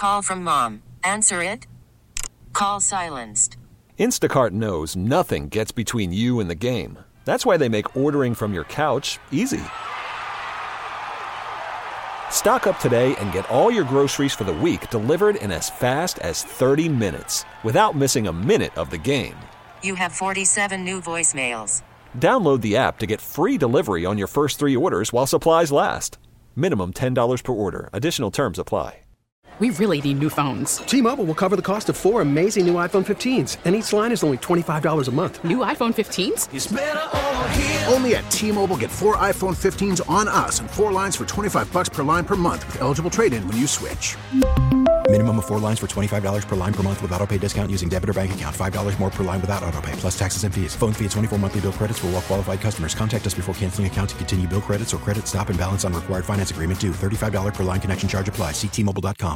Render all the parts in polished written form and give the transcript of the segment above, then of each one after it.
call from mom. Answer it. Call silenced. Instacart knows nothing gets between you and the game. That's why they make ordering from your couch easy. Stock up today and get all your groceries for the week delivered in as fast as 30 minutes without missing a minute of the game. You have 47 new voicemails. Download the app to get free delivery on your first 3 orders while supplies last. Minimum $10 per order. Additional terms apply. We really need new phones. T-Mobile will cover the cost of 4 amazing new iPhone 15s, and each line is only $25 a month. New iPhone 15s? It's better over here. Only at T-Mobile, get 4 iPhone 15s on us and 4 lines for $25 per line per month with eligible trade-in when you switch. Minimum of 4 lines for $25 per line per month with autopay discount using debit or bank account. $5 more per line without autopay, plus taxes and fees. Phone fee at 24 monthly bill credits for well-qualified customers. Contact us before canceling account to continue bill credits or credit stop and balance on required finance agreement due. $35 per line connection charge applies. See T-Mobile.com.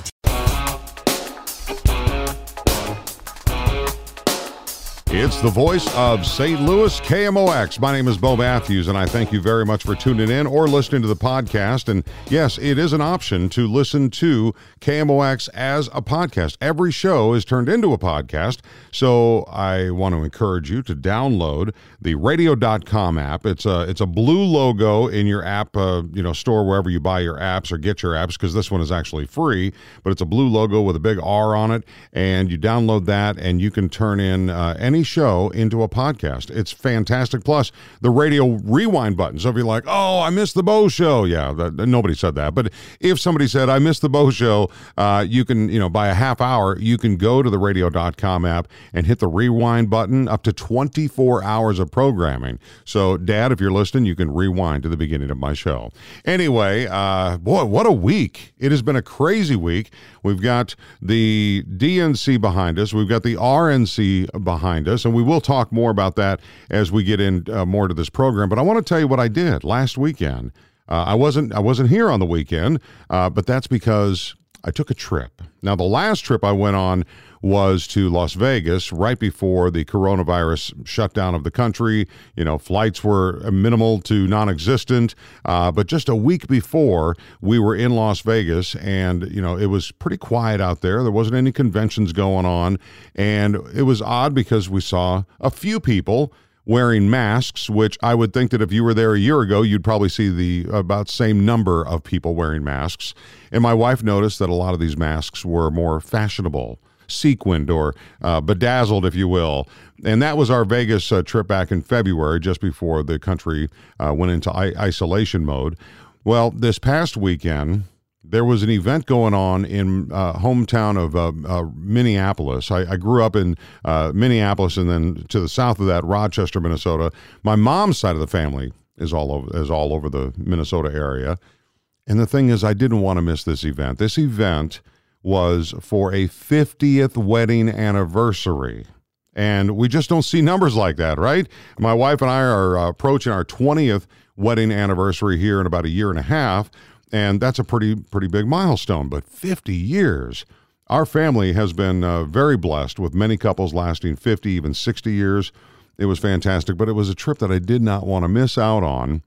It's the voice of St. Louis, KMOX. My name is Bo Matthews, and I thank you very much for tuning in or listening to the podcast. And yes, it is an option to listen to KMOX as a podcast. Every show is turned into a podcast, so I want to encourage you to download the radio.com app. It's a blue logo in your app store wherever you buy your apps or get your apps, because this one is actually free, but it's a blue logo with a big R on it, and you download that, and you can turn in any show into a podcast. It's fantastic. Plus, the radio rewind button. So if you're like, oh, I missed the Bo Show. Yeah, nobody said that. But if somebody said, I missed the Bo Show, you can, by a half hour, you can go to the radio.com app and hit the rewind button, up to 24 hours of programming. So, Dad, if you're listening, you can rewind to the beginning of my show. Anyway, boy, what a week. It has been a crazy week. We've got the DNC behind us. We've got the RNC behind us, and we will talk more about that as we get in more to this program. But I want to tell you what I did last weekend. I wasn't here on the weekend, but that's because I took a trip. Now, the last trip I went on was to Las Vegas right before the coronavirus shutdown of the country. Flights were minimal to non-existent, but just a week before, we were in Las Vegas, and, it was pretty quiet out there. There wasn't any conventions going on, and it was odd because we saw a few people wearing masks, which I would think that if you were there a year ago, you'd probably see the about same number of people wearing masks. And my wife noticed that a lot of these masks were more fashionable, sequined or bedazzled, if you will. And that was our Vegas trip back in February, just before the country went into isolation mode. Well, this past weekend, there was an event going on in hometown of Minneapolis. I grew up in Minneapolis, and then to the south of that, Rochester, Minnesota. My mom's side of the family is all over the Minnesota area. And the thing is, I didn't want to miss this event. This event was for a 50th wedding anniversary. And we just don't see numbers like that, right? My wife and I are approaching our 20th wedding anniversary here in about a year and a half. And that's a pretty big milestone, but 50 years. Our family has been very blessed with many couples lasting 50, even 60 years. It was fantastic, but it was a trip that I did not want to miss out on.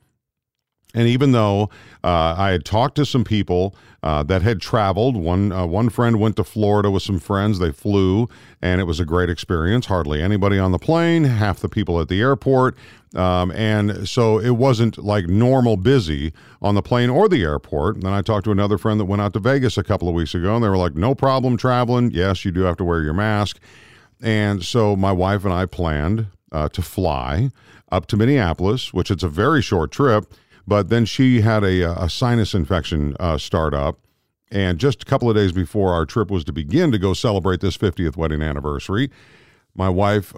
And even though I had talked to some people that had traveled, one friend went to Florida with some friends. They flew, and it was a great experience. Hardly anybody on the plane, half the people at the airport. And so it wasn't like normal busy on the plane or the airport. And then I talked to another friend that went out to Vegas a couple of weeks ago, and they were like, no problem traveling. Yes, you do have to wear your mask. And so my wife and I planned to fly up to Minneapolis, which it's a very short trip. But then she had a sinus infection start up. And just a couple of days before our trip was to begin to go celebrate this 50th wedding anniversary, my wife,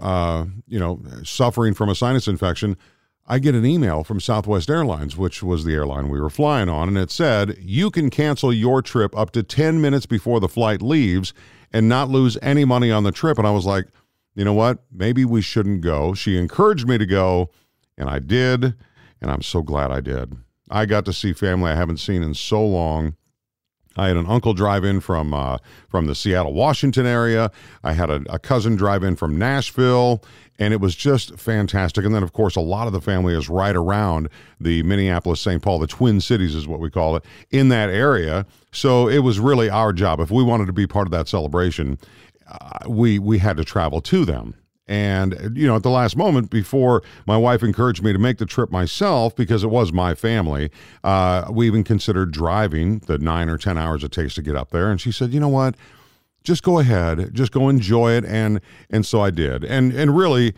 suffering from a sinus infection, I get an email from Southwest Airlines, which was the airline we were flying on, and it said, you can cancel your trip up to 10 minutes before the flight leaves and not lose any money on the trip. And I was like, you know what? Maybe we shouldn't go. She encouraged me to go, and I did. And I'm so glad I did. I got to see family I haven't seen in so long. I had an uncle drive in from the Seattle, Washington area. I had a cousin drive in from Nashville, and it was just fantastic. And then, of course, a lot of the family is right around the Minneapolis, St. Paul, the Twin Cities is what we call it, in that area. So it was really our job. If we wanted to be part of that celebration, we had to travel to them. And, at the last moment, before my wife encouraged me to make the trip myself, because it was my family, we even considered driving the 9 or 10 hours it takes to get up there. And she said, you know what, just go ahead, just go enjoy it. And so I did. And really,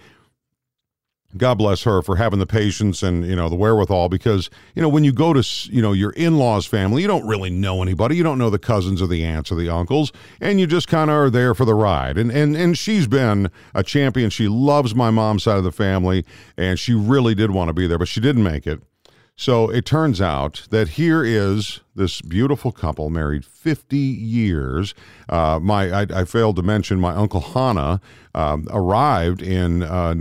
God bless her for having the patience and, the wherewithal, because, when you go to, your in-laws family, you don't really know anybody. You don't know the cousins or the aunts or the uncles, and you just kind of are there for the ride. And she's been a champion. She loves my mom's side of the family, and she really did want to be there, but she didn't make it. So it turns out that here is this beautiful couple married 50 years. I failed to mention my Uncle Hana arrived in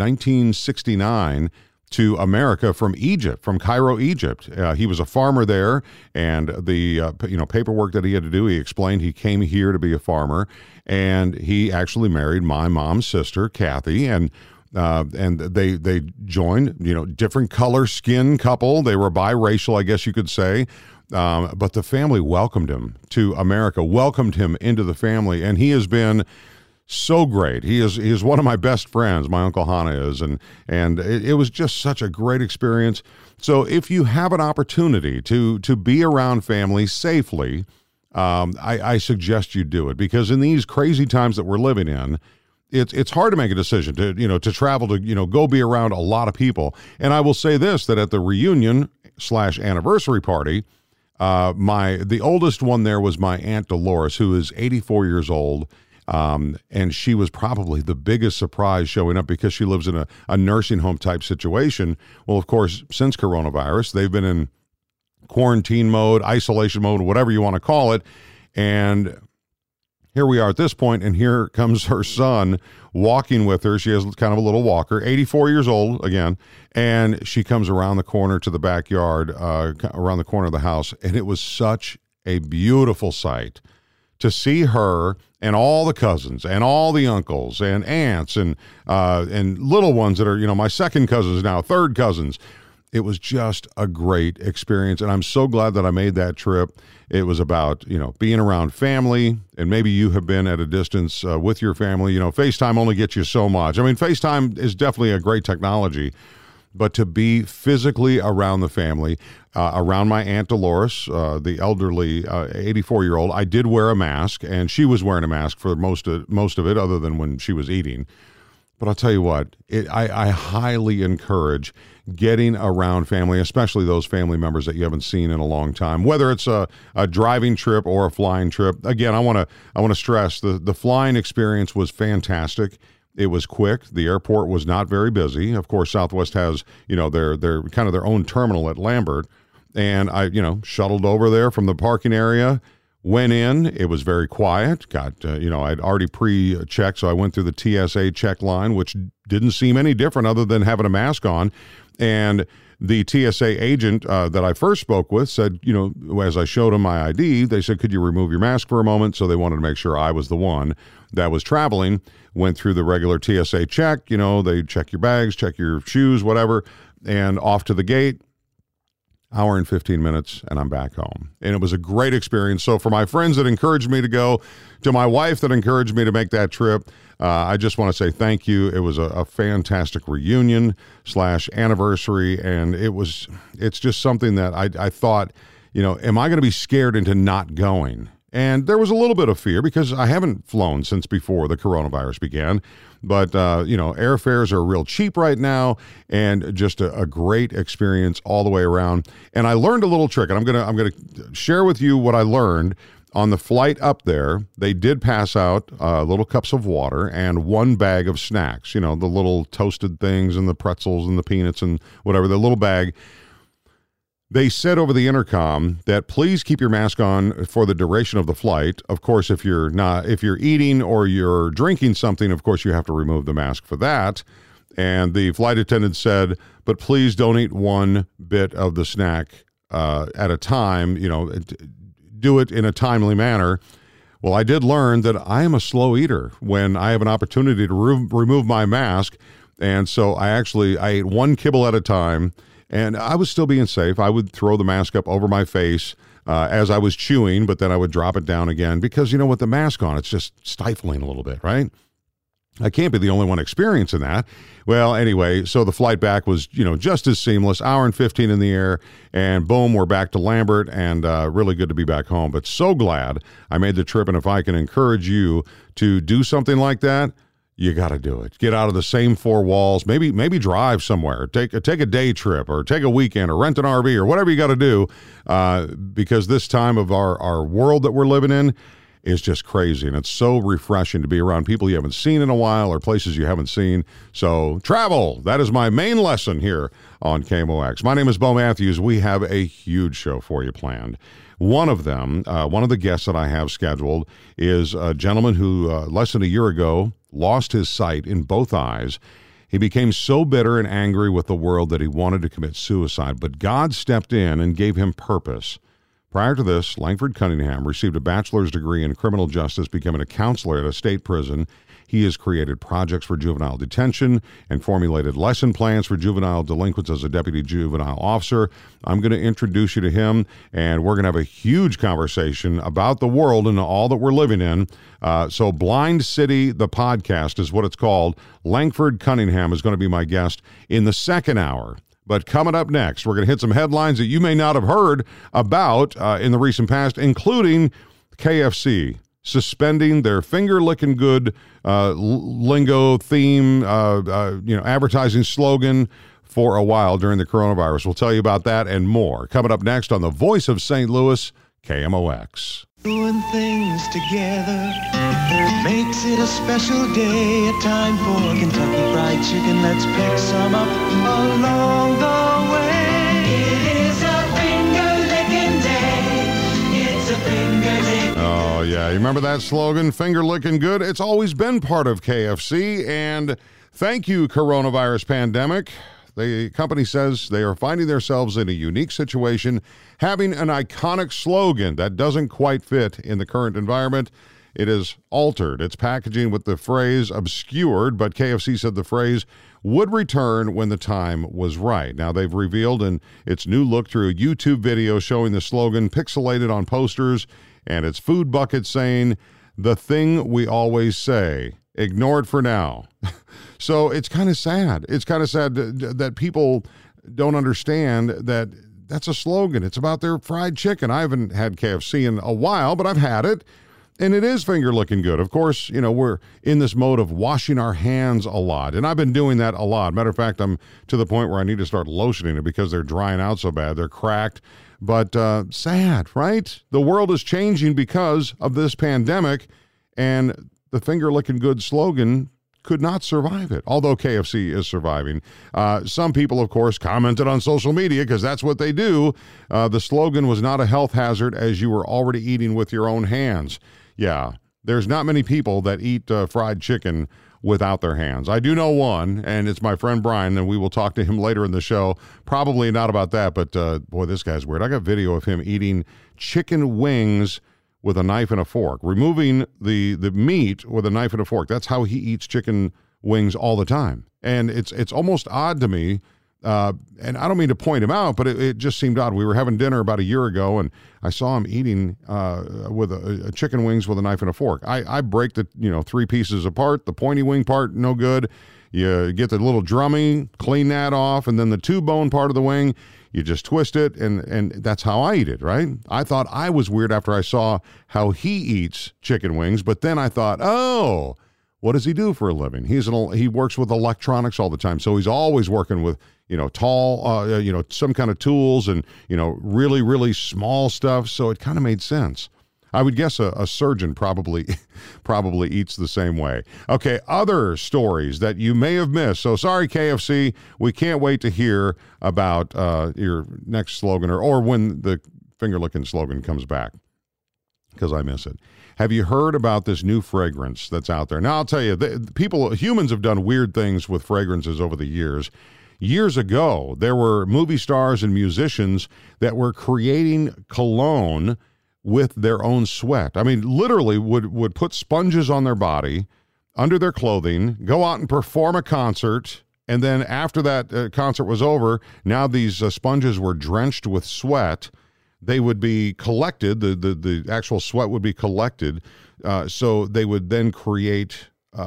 1969 to America from Egypt, from Cairo, Egypt. He was a farmer there, and the paperwork that he had to do, he explained he came here to be a farmer, and he actually married my mom's sister, Kathy, and they joined, different color skin couple. They were biracial, I guess you could say. But the family welcomed him to America, welcomed him into the family. And he has been so great. He is one of my best friends. My Uncle Hana is. And it was just such a great experience. So if you have an opportunity to be around family safely, I suggest you do it, because in these crazy times that we're living in, it's hard to make a decision to travel to, go be around a lot of people. And I will say this, that at the reunion/anniversary party, the oldest one there was my Aunt Dolores, who is 84 years old. And she was probably the biggest surprise showing up, because she lives in a nursing home type situation. Well, of course, since coronavirus, they've been in quarantine mode, isolation mode, whatever you want to call it. And here we are at this point, and here comes her son walking with her. She has kind of a little walker, 84 years old again, and she comes around the corner to the backyard, around the corner of the house, and it was such a beautiful sight to see her and all the cousins and all the uncles and aunts and little ones that are, my second cousins now, third cousins. It was just a great experience, and I'm so glad that I made that trip. It was about, being around family, and maybe you have been at a distance with your family. FaceTime only gets you so much. I mean, FaceTime is definitely a great technology, but to be physically around the family, around my Aunt Dolores, the elderly 84-year-old, I did wear a mask, and she was wearing a mask for most of it, other than when she was eating. But I'll tell you what, I highly encourage getting around family, especially those family members that you haven't seen in a long time, whether it's a driving trip or a flying trip. Again, I want to stress the flying experience was fantastic. It was quick. The airport was not very busy. Of course, Southwest has, their kind of their own terminal at Lambert. And I, shuttled over there from the parking area, went in. It was very quiet. I'd already pre-checked, so I went through the TSA check line, which didn't seem any different other than having a mask on. And the TSA agent that I first spoke with said, as I showed him my ID, they said, could you remove your mask for a moment? So they wanted to make sure I was the one that was traveling. Went through the regular TSA check. They check your bags, check your shoes, whatever, and off to the gate. Hour and 15 minutes, and I'm back home. And it was a great experience. So for my friends that encouraged me to go, to my wife that encouraged me to make that trip, I just want to say thank you. It was a fantastic reunion/anniversary, and it's just something that I thought, am I going to be scared into not going? And there was a little bit of fear, because I haven't flown since before the coronavirus began. But, airfares are real cheap right now, and just a great experience all the way around. And I learned a little trick, and I'm going to share with you what I learned on the flight up there. They did pass out little cups of water and one bag of snacks, the little toasted things and the pretzels and the peanuts and whatever, the little bag. They said over the intercom that please keep your mask on for the duration of the flight. Of course, if you're eating or you're drinking something, of course, you have to remove the mask for that. And the flight attendant said, but please don't eat one bit of the snack at a time. do it in a timely manner. Well, I did learn that I am a slow eater when I have an opportunity to remove my mask. And so I ate one kibble at a time, and I was still being safe. I would throw the mask up over my face as I was chewing, but then I would drop it down again because, with the mask on, it's just stifling a little bit, right? I can't be the only one experiencing that. Well, anyway, so the flight back was, just as seamless, hour and 15 in the air, and boom, we're back to Lambert, and really good to be back home. But so glad I made the trip, and if I can encourage you to do something like that, you got to do it. Get out of the same four walls. Maybe drive somewhere. Take a day trip, or take a weekend, or rent an RV, or whatever you got to do, because this time of our world that we're living in is just crazy, and it's so refreshing to be around people you haven't seen in a while or places you haven't seen. So travel, that is my main lesson here on KMOX. My name is Bo Matthews. We have a huge show for you planned. One of them, one of the guests that I have scheduled is a gentleman who less than a year ago lost his sight in both eyes. He became so bitter and angry with the world that he wanted to commit suicide, but God stepped in and gave him purpose. Prior to this, Langford Cunningham received a bachelor's degree in criminal justice, becoming a counselor at a state prison. He has created projects for juvenile detention and formulated lesson plans for juvenile delinquents as a deputy juvenile officer. I'm going to introduce you to him, and we're going to have a huge conversation about the world and all that we're living in. So Blind City, the podcast, is what it's called. Langford Cunningham is going to be my guest in the second hour. But coming up next, we're going to hit some headlines that you may not have heard about in the recent past, including KFC suspending their finger-licking good lingo theme, advertising slogan for a while during the coronavirus. We'll tell you about that and more. Coming up next on the Voice of St. Louis, KMOX. Doing things together makes it a special day, a time for Kentucky Fried Chicken. Let's pick some up along the way. It is a finger-licking day. It's a finger-licking. Oh, yeah. You remember that slogan, finger-licking good? It's always been part of KFC, and thank you, coronavirus pandemic. The company says they are finding themselves in a unique situation, having an iconic slogan that doesn't quite fit in the current environment. It is altered its packaging with the phrase obscured, but KFC said the phrase would return when the time was right. Now, they've revealed in its new look through a YouTube video showing the slogan pixelated on posters and its food bucket saying, "The thing we always say, ignored for now." So it's kind of sad. It's kind of sad that people don't understand that that's a slogan. It's about their fried chicken. I haven't had KFC in a while, but I've had it, and it is finger-looking good. Of course, we're in this mode of washing our hands a lot, and I've been doing that a lot. Matter of fact, I'm to the point where I need to start lotioning it because they're drying out so bad. They're cracked, but sad, right? The world is changing because of this pandemic, and the finger-licking good slogan could not survive it, although KFC is surviving. Some people, of course, commented on social media because that's what they do. The slogan was not a health hazard as you were already eating with your own hands. Yeah, there's not many people that eat fried chicken without their hands. I do know one, and it's my friend Brian, and we will talk to him later in the show. Probably not about that, but boy, this guy's weird. I got video of him eating chicken wings with a knife and a fork, removing the meat with a knife and a fork. That's how he eats chicken wings all the time. And it's almost odd to me, and I don't mean to point him out, but it just seemed odd. We were having dinner about a year ago, and I saw him eating with a chicken wings with a knife and a fork. I break the 3 pieces apart. The pointy wing part, no good. You get the little drummy, clean that off, and then the 2-bone part of the wing, you just twist it, and that's how I eat it, right? I thought I was weird after I saw how he eats chicken wings, but then I thought, oh, what does he do for a living? He works with electronics all the time, so he's always working with tall, some kind of tools and really, really small stuff. So it kind of made sense. I would guess a surgeon probably eats the same way. Okay, other stories that you may have missed. So sorry, KFC, we can't wait to hear about your next slogan or when the finger-licking slogan comes back, because I miss it. Have you heard about this new fragrance that's out there? Now, I'll tell you, humans have done weird things with fragrances over the years. Years ago, there were movie stars and musicians that were creating cologne with their own sweat. I mean, literally would put sponges on their body, under their clothing, go out and perform a concert, and then after that concert was over, now these sponges were drenched with sweat. They would be collected, the actual sweat would be collected, so they would then create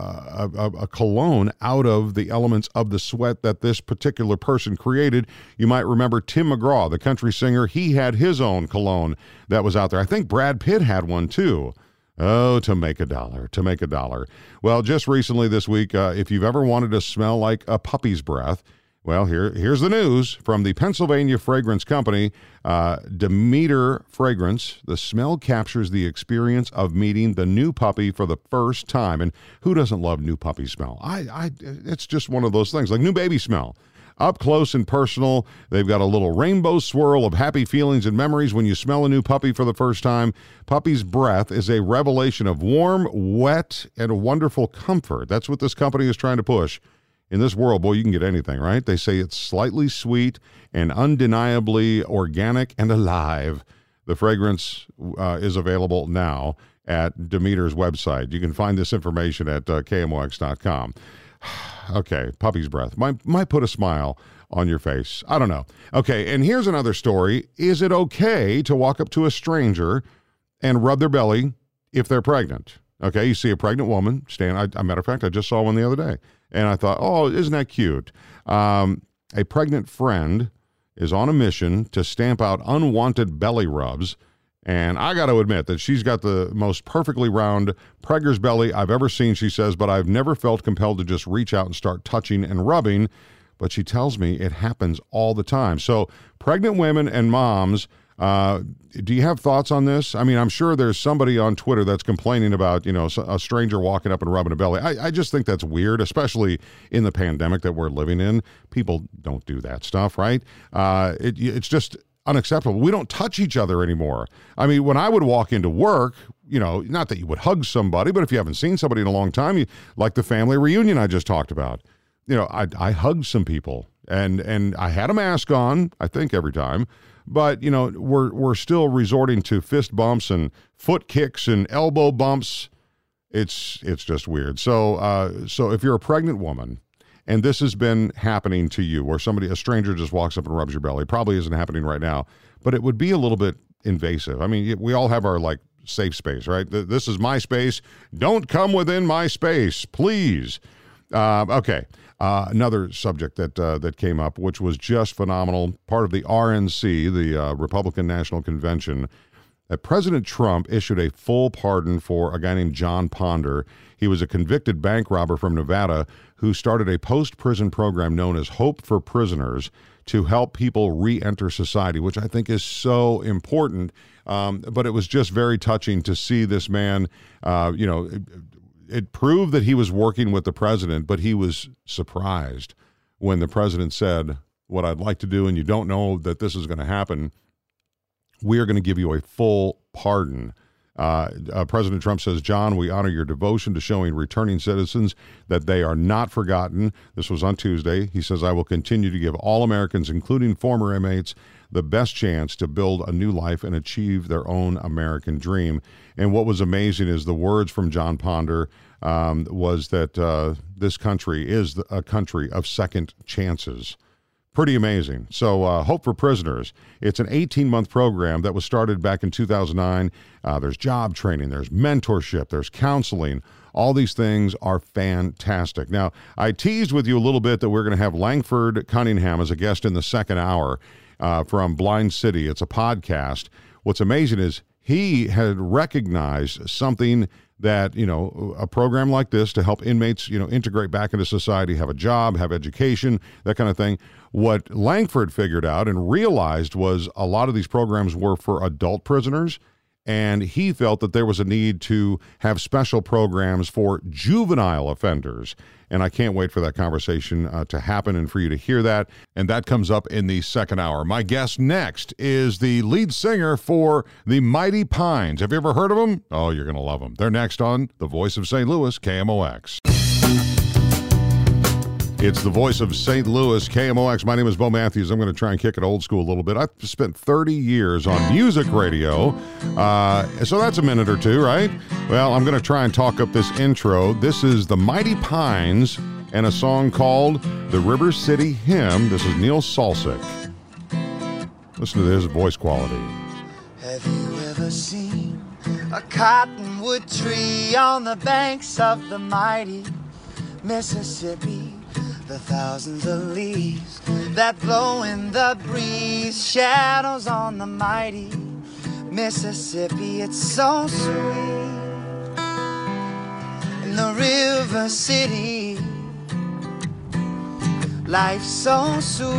a cologne out of the elements of the sweat that this particular person created. You might remember Tim McGraw, the country singer. He had his own cologne that was out there. I think Brad Pitt had one too. Oh, to make a dollar. Well, just recently this week, if you've ever wanted to smell like a puppy's breath, well, here's the news from the Pennsylvania Fragrance Company, Demeter Fragrance. The smell captures the experience of meeting the new puppy for the first time. And who doesn't love new puppy smell? It's just one of those things, like new baby smell. Up close and personal, they've got a little rainbow swirl of happy feelings and memories when you smell a new puppy for the first time. Puppy's breath is a revelation of warm, wet, and a wonderful comfort. That's what this company is trying to push. In this world, boy, you can get anything, right? They say it's slightly sweet and undeniably organic and alive. The fragrance is available now at Demeter's website. You can find this information at KMOX.com. Okay, puppy's breath might put a smile on your face. I don't know. Okay, and here's another story. Is it okay to walk up to a stranger and rub their belly if they're pregnant? Okay, you see a pregnant woman stand. As a matter of fact, I just saw one the other day, and I thought, oh, isn't that cute? A pregnant friend is on a mission to stamp out unwanted belly rubs. And I got to admit that she's got the most perfectly round pregger's belly I've ever seen, she says, but I've never felt compelled to just reach out and start touching and rubbing. But she tells me it happens all the time. So pregnant women and moms, do you have thoughts on this? I mean, I'm sure there's somebody on Twitter that's complaining about, a stranger walking up and rubbing a belly. I just think that's weird, especially in the pandemic that we're living in. People don't do that stuff, right? It's just unacceptable. We don't touch each other anymore. I mean, when I would walk into work, not that you would hug somebody, but if you haven't seen somebody in a long time, like the family reunion I just talked about, I hugged some people and I had a mask on, I think every time, but we're still resorting to fist bumps and foot kicks and elbow bumps. It's just weird. So if you're a pregnant woman, and this has been happening to you, where a stranger just walks up and rubs your belly. Probably isn't happening right now, but it would be a little bit invasive. I mean, we all have our safe space, right? This is my space. Don't come within my space, please. Okay. Another subject that came up, which was just phenomenal, part of the RNC, the Republican National Convention. President Trump issued a full pardon for a guy named John Ponder. He was a convicted bank robber from Nevada who started a post-prison program known as Hope for Prisoners to help people re-enter society, which I think is so important. But it was just very touching to see this man, it proved that he was working with the president, but he was surprised when the president said, what I'd like to do, and you don't know that this is going to happen, we are going to give you a full pardon. President Trump says, John, we honor your devotion to showing returning citizens that they are not forgotten. This was on Tuesday. He says, I will continue to give all Americans, including former inmates, the best chance to build a new life and achieve their own American dream. And what was amazing is the words from John Ponder was that this country is a country of second chances. Pretty amazing. So Hope for Prisoners, it's an 18-month program that was started back in 2009. There's job training, there's mentorship, there's counseling. All these things are fantastic. Now, I teased with you a little bit that we're going to have Langford Cunningham as a guest in the second hour from Blind City. It's a podcast. What's amazing is he had recognized something that, a program like this to help inmates, integrate back into society, have a job, have education, that kind of thing. What Langford figured out and realized was a lot of these programs were for adult prisoners, and he felt that there was a need to have special programs for juvenile offenders. And I can't wait for that conversation to happen and for you to hear that. And that comes up in the second hour. My guest next is the lead singer for the Mighty Pines. Have you ever heard of them? Oh, you're going to love them. They're next on The Voice of St. Louis, KMOX. It's the voice of St. Louis, KMOX. My name is Bo Matthews. I'm going to try and kick it old school a little bit. I've spent 30 years on music radio, so that's a minute or two, right? Well, I'm going to try and talk up this intro. This is the Mighty Pines and a song called The River City Hymn. This is Neil Salsic. Listen to his voice quality. Have you ever seen a cottonwood tree on the banks of the mighty Mississippi? The thousands of leaves that blow in the breeze, shadows on the mighty Mississippi. It's so sweet in the River City. Life's so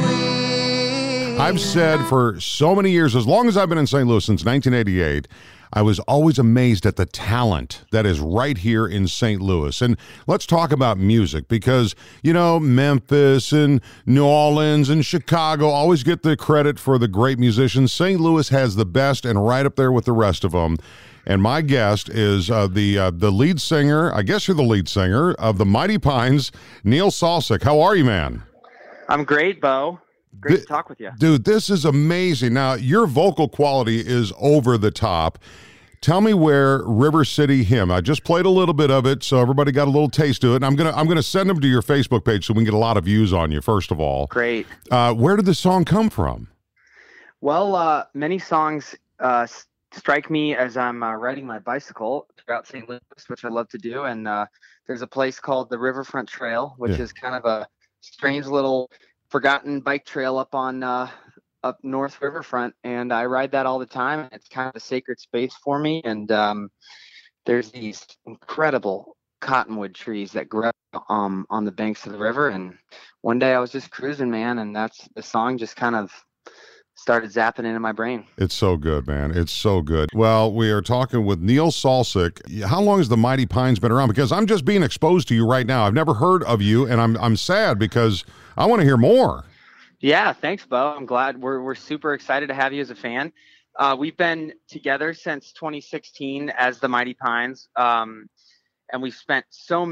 sweet. I've said for so many years, as long as I've been in St. Louis, since 1988, I was always amazed at the talent that is right here in St. Louis. And let's talk about music because, you know, Memphis and New Orleans and Chicago always get the credit for the great musicians. St. Louis has the best and right up there with the rest of them. And my guest is the lead singer, I guess you're the lead singer, of the Mighty Pines, Neil Salsic. How are you, man? I'm great, Bo. Great to talk with you. Dude, this is amazing. Now, your vocal quality is over the top. Tell me where River City Hymn. I just played a little bit of it, so everybody got a little taste of it. And I'm gonna send them to your Facebook page so we can get a lot of views on you, first of all. Great. Where did the song come from? Well, many songs strike me as I'm riding my bicycle throughout St. Louis, which I love to do. And there's a place called the Riverfront Trail, which is kind of a strange little forgotten bike trail up on up North Riverfront, and I ride that all the time. It's kind of a sacred space for me, and there's these incredible cottonwood trees that grow on the banks of the river. And one day I was just cruising, man, and the song just kind of started zapping into my brain. It's so good, man. It's so good. Well, we are talking with Neil Salsic. How long has the Mighty Pines been around? Because I'm just being exposed to you right now. I've never heard of you, and I'm sad because I want to hear more. Yeah, thanks, Bo. I'm glad. We're super excited to have you as a fan. We've been together since 2016 as the Mighty Pines, and we've spent so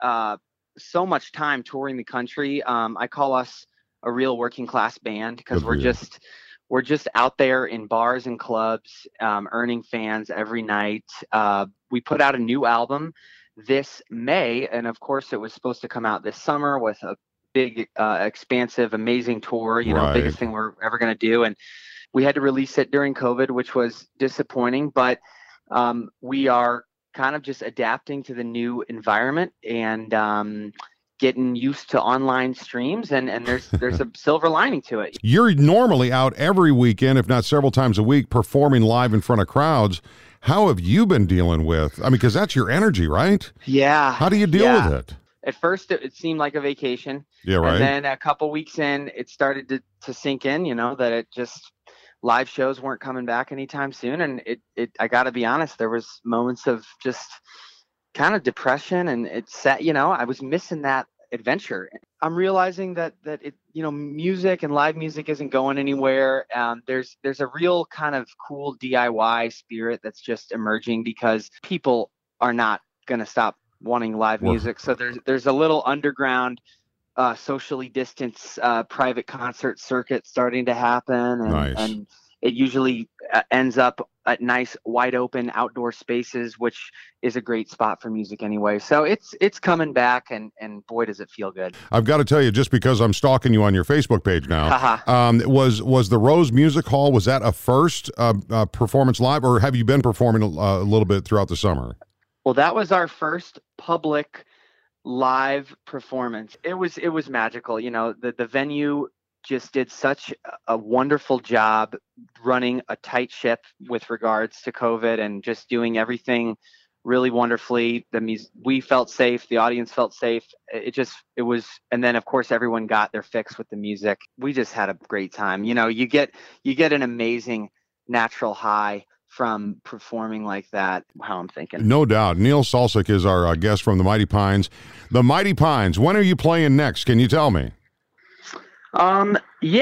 much time touring the country. I call us a real working class band because we're just out there in bars and clubs, earning fans every night. We put out a new album this May, and of course, it was supposed to come out this summer with a big, expansive, amazing tour, biggest thing we're ever going to do. And we had to release it during COVID, which was disappointing, but we are kind of just adapting to the new environment and getting used to online streams, and there's a silver lining to it. You're normally out every weekend, if not several times a week, performing live in front of crowds. How have you been dealing with, because that's your energy, right? Yeah. How do you deal with it? At first, it seemed like a vacation. Yeah, right. And then a couple weeks in, it started to sink in, that it just, live shows weren't coming back anytime soon. And I got to be honest, there was moments of just kind of depression, and I was missing that adventure. I'm realizing that it, music and live music isn't going anywhere. There's a real kind of cool DIY spirit that's just emerging because people are not going to stop wanting live music. So there's a little underground, socially distanced private concert circuit starting to happen, and it usually ends up at nice wide open outdoor spaces, which is a great spot for music anyway. So it's coming back, and boy does it feel good. I've got to tell you, just because I'm stalking you on your Facebook page now, was the Rose Music Hall, was that a first performance live, or have you been performing a little bit throughout the summer? Well, that was our first public live performance. It was magical. The venue just did such a wonderful job running a tight ship with regards to COVID and just doing everything really wonderfully. We felt safe. The audience felt safe. It was, and then of course everyone got their fix with the music. We just had a great time. You get an amazing natural high from performing like that, how I'm thinking. No doubt. Neil Salsic is our guest from the Mighty Pines. The Mighty Pines, when are you playing next? Can you tell me? Our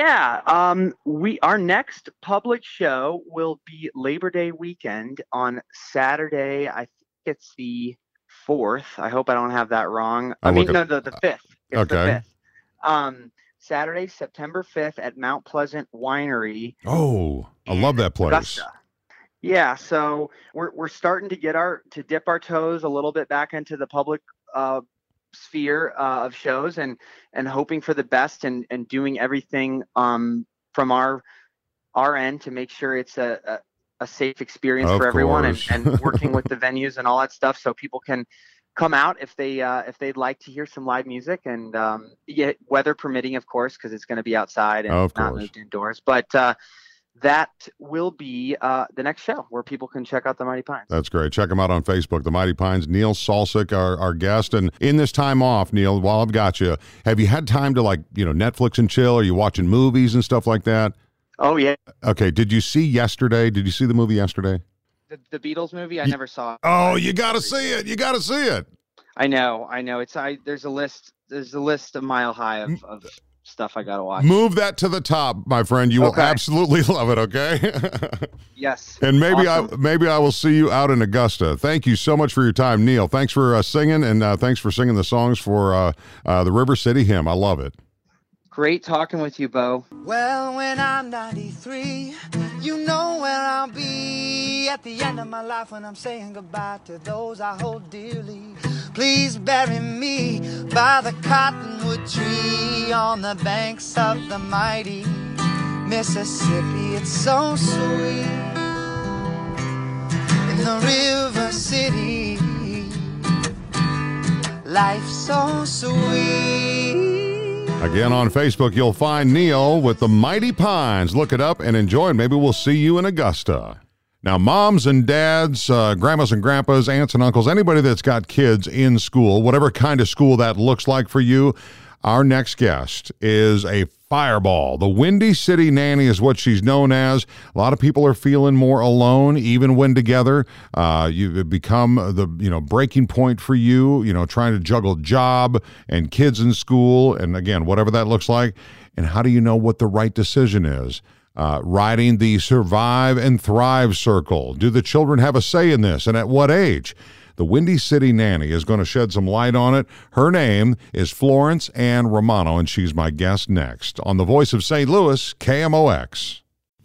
next public show will be Labor Day weekend on Saturday. I think it's the 4th. I hope I don't have that wrong. The 5th. It's the 5th. Saturday, September 5th at Mount Pleasant Winery. Oh, I love that place. Augusta. Yeah, so we're starting to dip our toes a little bit back into the public sphere of shows, and hoping for the best, and doing everything from our end to make sure it's a safe experience for everyone, and working with the venues and all that stuff, so people can come out if they'd like to hear some live music, and weather permitting, of course, because it's going to be outside and not moved indoors. But that will be the next show where people can check out the Mighty Pines. That's great. Check them out on Facebook, the Mighty Pines. Neil Salsic, our guest. And in this time off, Neil, while I've got you, have you had time to Netflix and chill? Are you watching movies and stuff like that? Oh, yeah. Okay. Did you see the movie yesterday? The Beatles movie? I never saw it. Oh, you got to see it. You got to see it. I know. There's a list a mile high of stuff I got to watch. Move that to the top, my friend. You will absolutely love it, okay? Yes. And maybe I will see you out in Augusta. Thank you so much for your time, Neil. Thanks for singing, and thanks for singing the songs for the River City Hymn. I love it. Great talking with you, Bo. Well, when I'm 93, you know where I'll be at the end of my life when I'm saying goodbye to those I hold dearly. Please bury me by the cottonwood tree on the banks of the mighty Mississippi. It's so sweet in the River City. Life's so sweet. Again, on Facebook, you'll find Neil with the Mighty Pines. Look it up and enjoy, and maybe we'll see you in Augusta. Now, moms and dads, grandmas and grandpas, aunts and uncles, anybody that's got kids in school, whatever kind of school that looks like for you, our next guest is a fireball. The Windy City Nanny is what she's known as. A lot of people are feeling more alone, even when together. You've become the breaking point for you, trying to juggle job and kids in school, and again, whatever that looks like. And how do you know what the right decision is? Riding the Survive and Thrive Circle. Do the children have a say in this, and at what age? The Windy City Nanny is going to shed some light on it. Her name is Florence Ann Romano, and she's my guest next on The Voice of St. Louis, KMOX.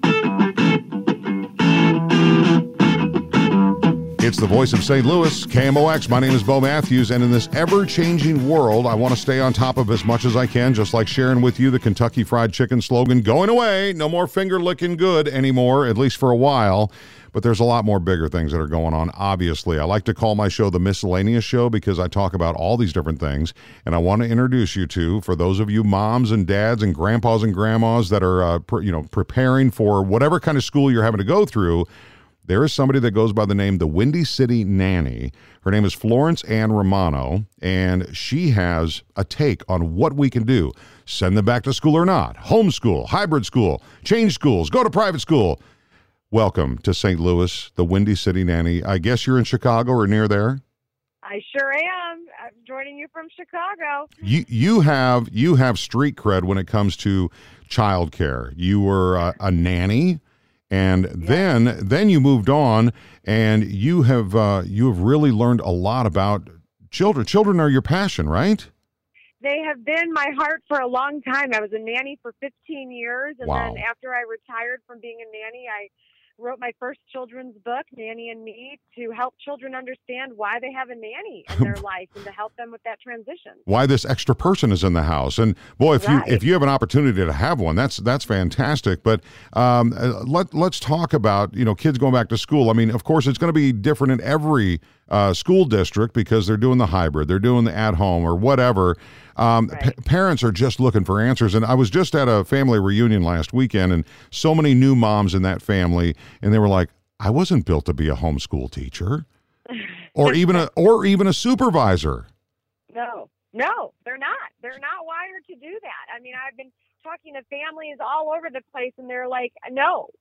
It's The Voice of St. Louis, KMOX. My name is Bo Matthews, and in this ever-changing world, I want to stay on top of as much as I can, just like sharing with you the Kentucky Fried Chicken slogan, going away, no more finger-licking good anymore, at least for a while. But there's a lot more bigger things that are going on, obviously. I like to call my show the Miscellaneous Show because I talk about all these different things, and I want to introduce you to, for those of you moms and dads and grandpas and grandmas that are preparing for whatever kind of school you're having to go through, there is somebody that goes by the name the Windy City Nanny. Her name is Florence Ann Romano, and she has a take on what we can do. Send them back to school or not. Homeschool, hybrid school, change schools, go to private school. Welcome to St. Louis, the Windy City Nanny. I guess you're in Chicago or near there? I sure am. I'm joining you from Chicago. You have street cred when it comes to childcare. You were a nanny, and then you moved on, and you have really learned a lot about children. Children are your passion, right? They have been my heart for a long time. I was a nanny for 15 years, and then after I retired from being a nanny, I wrote my first children's book, Nanny and Me, to help children understand why they have a nanny in their life and to help them with that transition. Why this extra person is in the house. And boy, if you have an opportunity to have one, that's fantastic. But let's talk about, kids going back to school. I mean, of course, it's going to be different in every school district because they're doing the hybrid, they're doing the at home or whatever. Parents are just looking for answers. And I was just at a family reunion last weekend, and so many new moms in that family, and they were like, I wasn't built to be a homeschool teacher or even a supervisor. No, they're not. They're not wired to do that. I mean, I've been talking to families all over the place, and they're like, I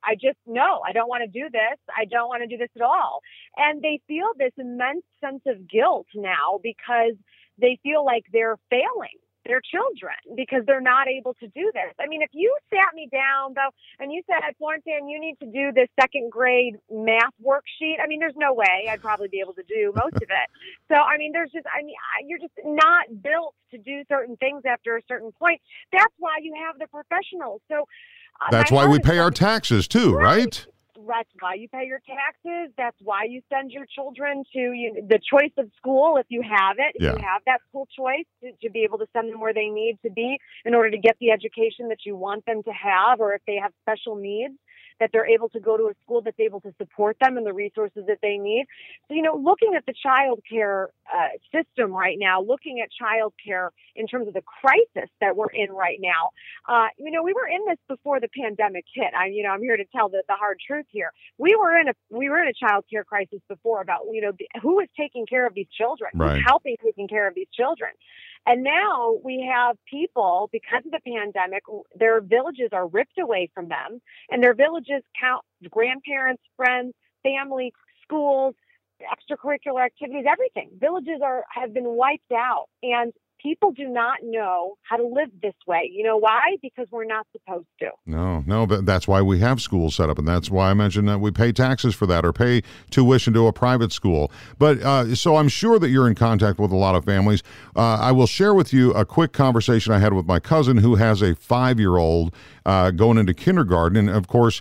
don't want to do this. I don't want to do this at all. And they feel this immense sense of guilt now because they feel like they're failing their children because they're not able to do this. I mean, if you sat me down, though, and you said, Florence Ann, you need to do this second grade math worksheet, I mean, there's no way I'd probably be able to do most of it. So, I mean, you're just not built to do certain things after a certain point. That's why you have the professionals. So that's why we pay our taxes too, right? That's why you pay your taxes. That's why you send your children to the choice of school if you have it. If you have that school choice to be able to send them where they need to be in order to get the education that you want them to have, or if they have special needs, that they're able to go to a school that's able to support them and the resources that they need. So, looking at the child care system right now, looking at child care in terms of the crisis that we're in right now, we were in this before the pandemic hit. I'm here to tell the hard truth here. We were in a child care crisis before about, who is taking care of these children, right. Who's helping taking care of these children. And now we have people, because of the pandemic, their villages are ripped away from them, and their villages count grandparents, friends, family, schools, extracurricular activities, everything. Villages have been wiped out, and people do not know how to live this way. You know why? Because we're not supposed to. No, but that's why we have schools set up, and that's why I mentioned that we pay taxes for that or pay tuition to a private school. But so I'm sure that you're in contact with a lot of families. I will share with you a quick conversation I had with my cousin who has a 5-year-old going into kindergarten, and of course,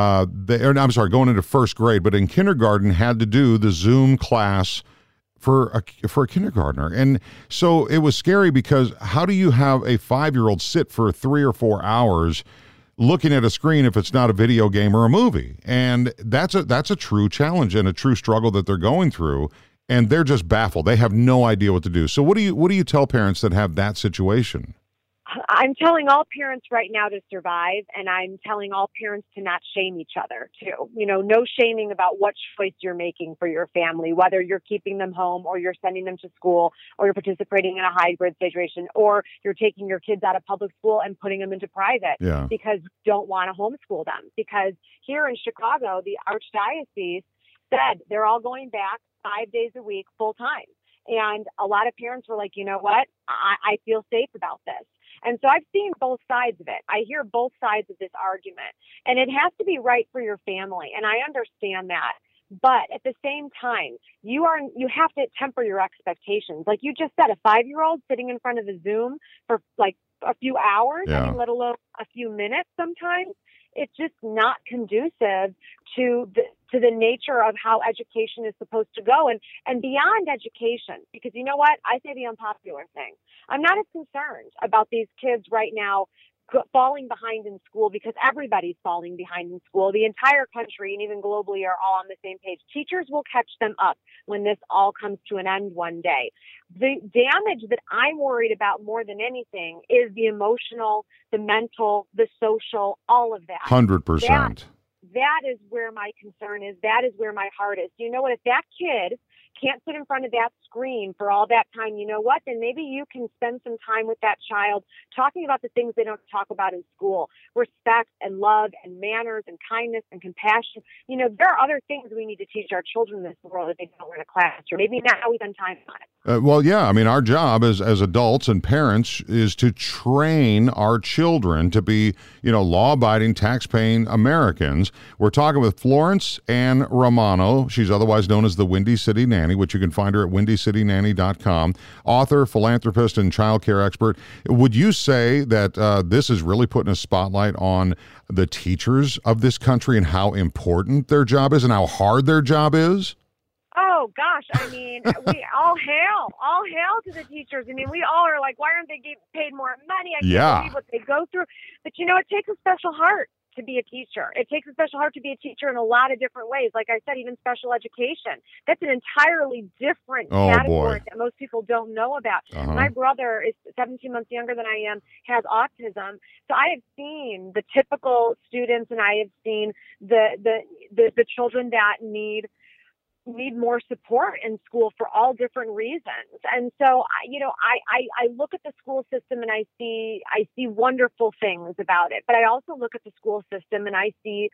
going into first grade, but in kindergarten had to do the Zoom class for a kindergartner. And so it was scary because how do you have a 5-year-old sit for 3 or 4 hours looking at a screen if it's not a video game or a movie? And that's a true challenge and a true struggle that they're going through, and they're just baffled. They have no idea what to do. So what do you tell parents that have that situation? I'm telling all parents right now to survive, and I'm telling all parents to not shame each other too. No shaming about what choice you're making for your family, whether you're keeping them home or you're sending them to school or you're participating in a hybrid situation or you're taking your kids out of public school and putting them into private because you don't want to homeschool them. Because here in Chicago, the Archdiocese said they're all going back 5 days a week full time. And a lot of parents were like, you know what? I feel safe about this. And so I've seen both sides of it. I hear both sides of this argument. And it has to be right for your family. And I understand that. But at the same time, you have to temper your expectations. Like you just said, a 5-year-old sitting in front of a Zoom for like a few hours, let alone a few minutes sometimes, it's just not conducive to the nature of how education is supposed to go. And beyond education, because you know what? I say the unpopular thing. I'm not as concerned about these kids right now falling behind in school because everybody's falling behind in school. The entire country and even globally are all on the same page. Teachers will catch them up when this all comes to an end one day. The damage that I'm worried about more than anything is the emotional, the mental, the social, all of that. 100%. That is where my concern is. That is where my heart is. You know what? If that kid can't sit in front of that screen for all that time, you know what? Then maybe you can spend some time with that child talking about the things they don't talk about in school. Respect and love and manners and kindness and compassion. There are other things we need to teach our children in this world that they don't learn in a classroom. Maybe now we spend time on it. Our job as adults and parents is to train our children to be, law-abiding, tax-paying Americans. We're talking with Florence Ann Romano. She's otherwise known as the Windy City Nanny, which you can find her at windycitynanny.com. Author, philanthropist, and child care expert. Would you say that this is really putting a spotlight on the teachers of this country and how important their job is and how hard their job is? Oh, gosh. I mean, we all hail to the teachers. I mean, we all are like, why aren't they getting paid more money? I can't believe what they go through. But, it takes a special heart to be a teacher. It takes a special heart to be a teacher in a lot of different ways. Like I said, even special education. That's an entirely different category that most people don't know about. My brother is 17 months younger than I am, has autism. So I have seen the typical students, and I have seen the children that need more support in school for all different reasons. And so, I look at the school system and I see wonderful things about it, but I also look at the school system and I see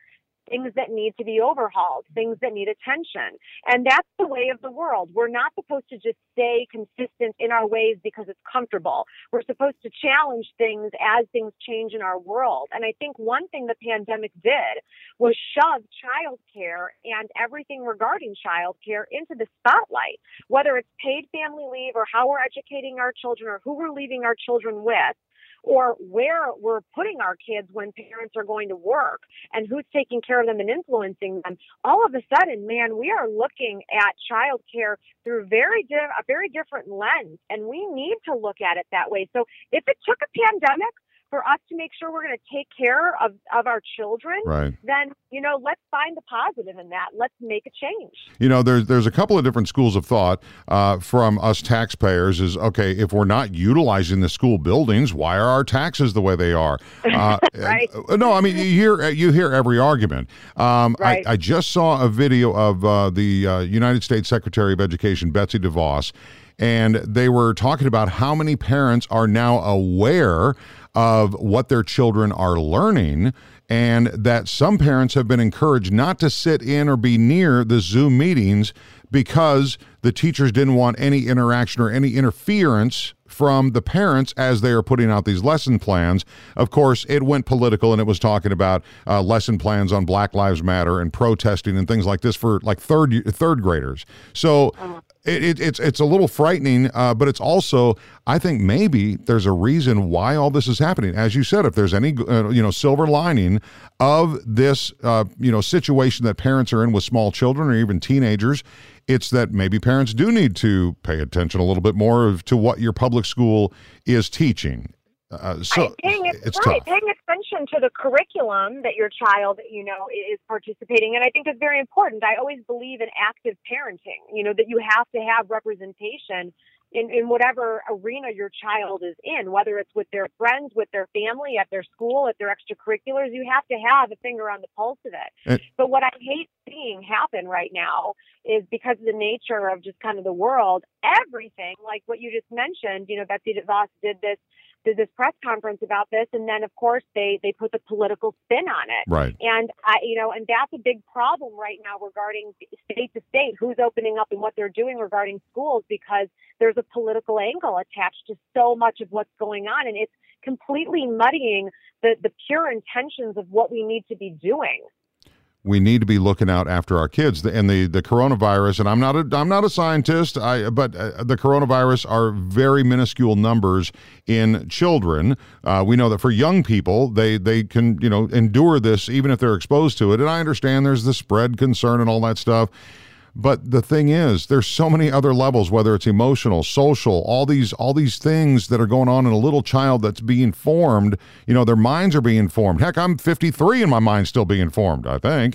things that need to be overhauled, things that need attention. And that's the way of the world. We're not supposed to just stay consistent in our ways because it's comfortable. We're supposed to challenge things as things change in our world. And I think one thing the pandemic did was shove childcare and everything regarding childcare into the spotlight, whether it's paid family leave or how we're educating our children or who we're leaving our children with, or where we're putting our kids when parents are going to work and who's taking care of them and influencing them. All of a sudden, man, we are looking at childcare through a very different lens, and we need to look at it that way. So if it took a pandemic for us to make sure we're going to take care of our children, right, then, let's find the positive in that. Let's make a change. There's a couple of different schools of thought from us taxpayers is, okay, if we're not utilizing the school buildings, why are our taxes the way they are? Right. No, I mean, you hear every argument. Right. I just saw a video of the United States Secretary of Education, Betsy DeVos, and they were talking about how many parents are now aware of what their children are learning, and that some parents have been encouraged not to sit in or be near the Zoom meetings because the teachers didn't want any interaction or any interference from the parents as they are putting out these lesson plans. Of course, it went political, and it was talking about lesson plans on Black Lives Matter and protesting and things like this for like third graders. So it's a little frightening, but it's also, I think maybe there's a reason why all this is happening. As you said, if there's any silver lining of this situation that parents are in with small children or even teenagers, it's that maybe parents do need to pay attention a little bit more to what your public school is teaching. It's tough. Paying attention to the curriculum that your child, is participating in, I think is very important. I always believe in active parenting, that you have to have representation in whatever arena your child is in, whether it's with their friends, with their family, at their school, at their extracurriculars. You have to have a finger on the pulse of it. But what I hate seeing happen right now is, because of the nature of just kind of the world, everything, like what you just mentioned, Betsy DeVos did this press conference about this, and then of course they put the political spin on it. Right. And and that's a big problem right now regarding state to state, who's opening up and what they're doing regarding schools, because there's a political angle attached to so much of what's going on, and it's completely muddying the pure intentions of what we need to be doing. We need to be looking out after our kids. And the coronavirus, and I'm not a scientist, but the coronavirus are very minuscule numbers in children. We know that for young people, they can endure this even if they're exposed to it. And I understand there's the spread concern and all that stuff. But the thing is, there's so many other levels, whether it's emotional, social, all these things that are going on in a little child that's being formed. Their minds are being formed. Heck, I'm 53 and my mind's still being formed, I think.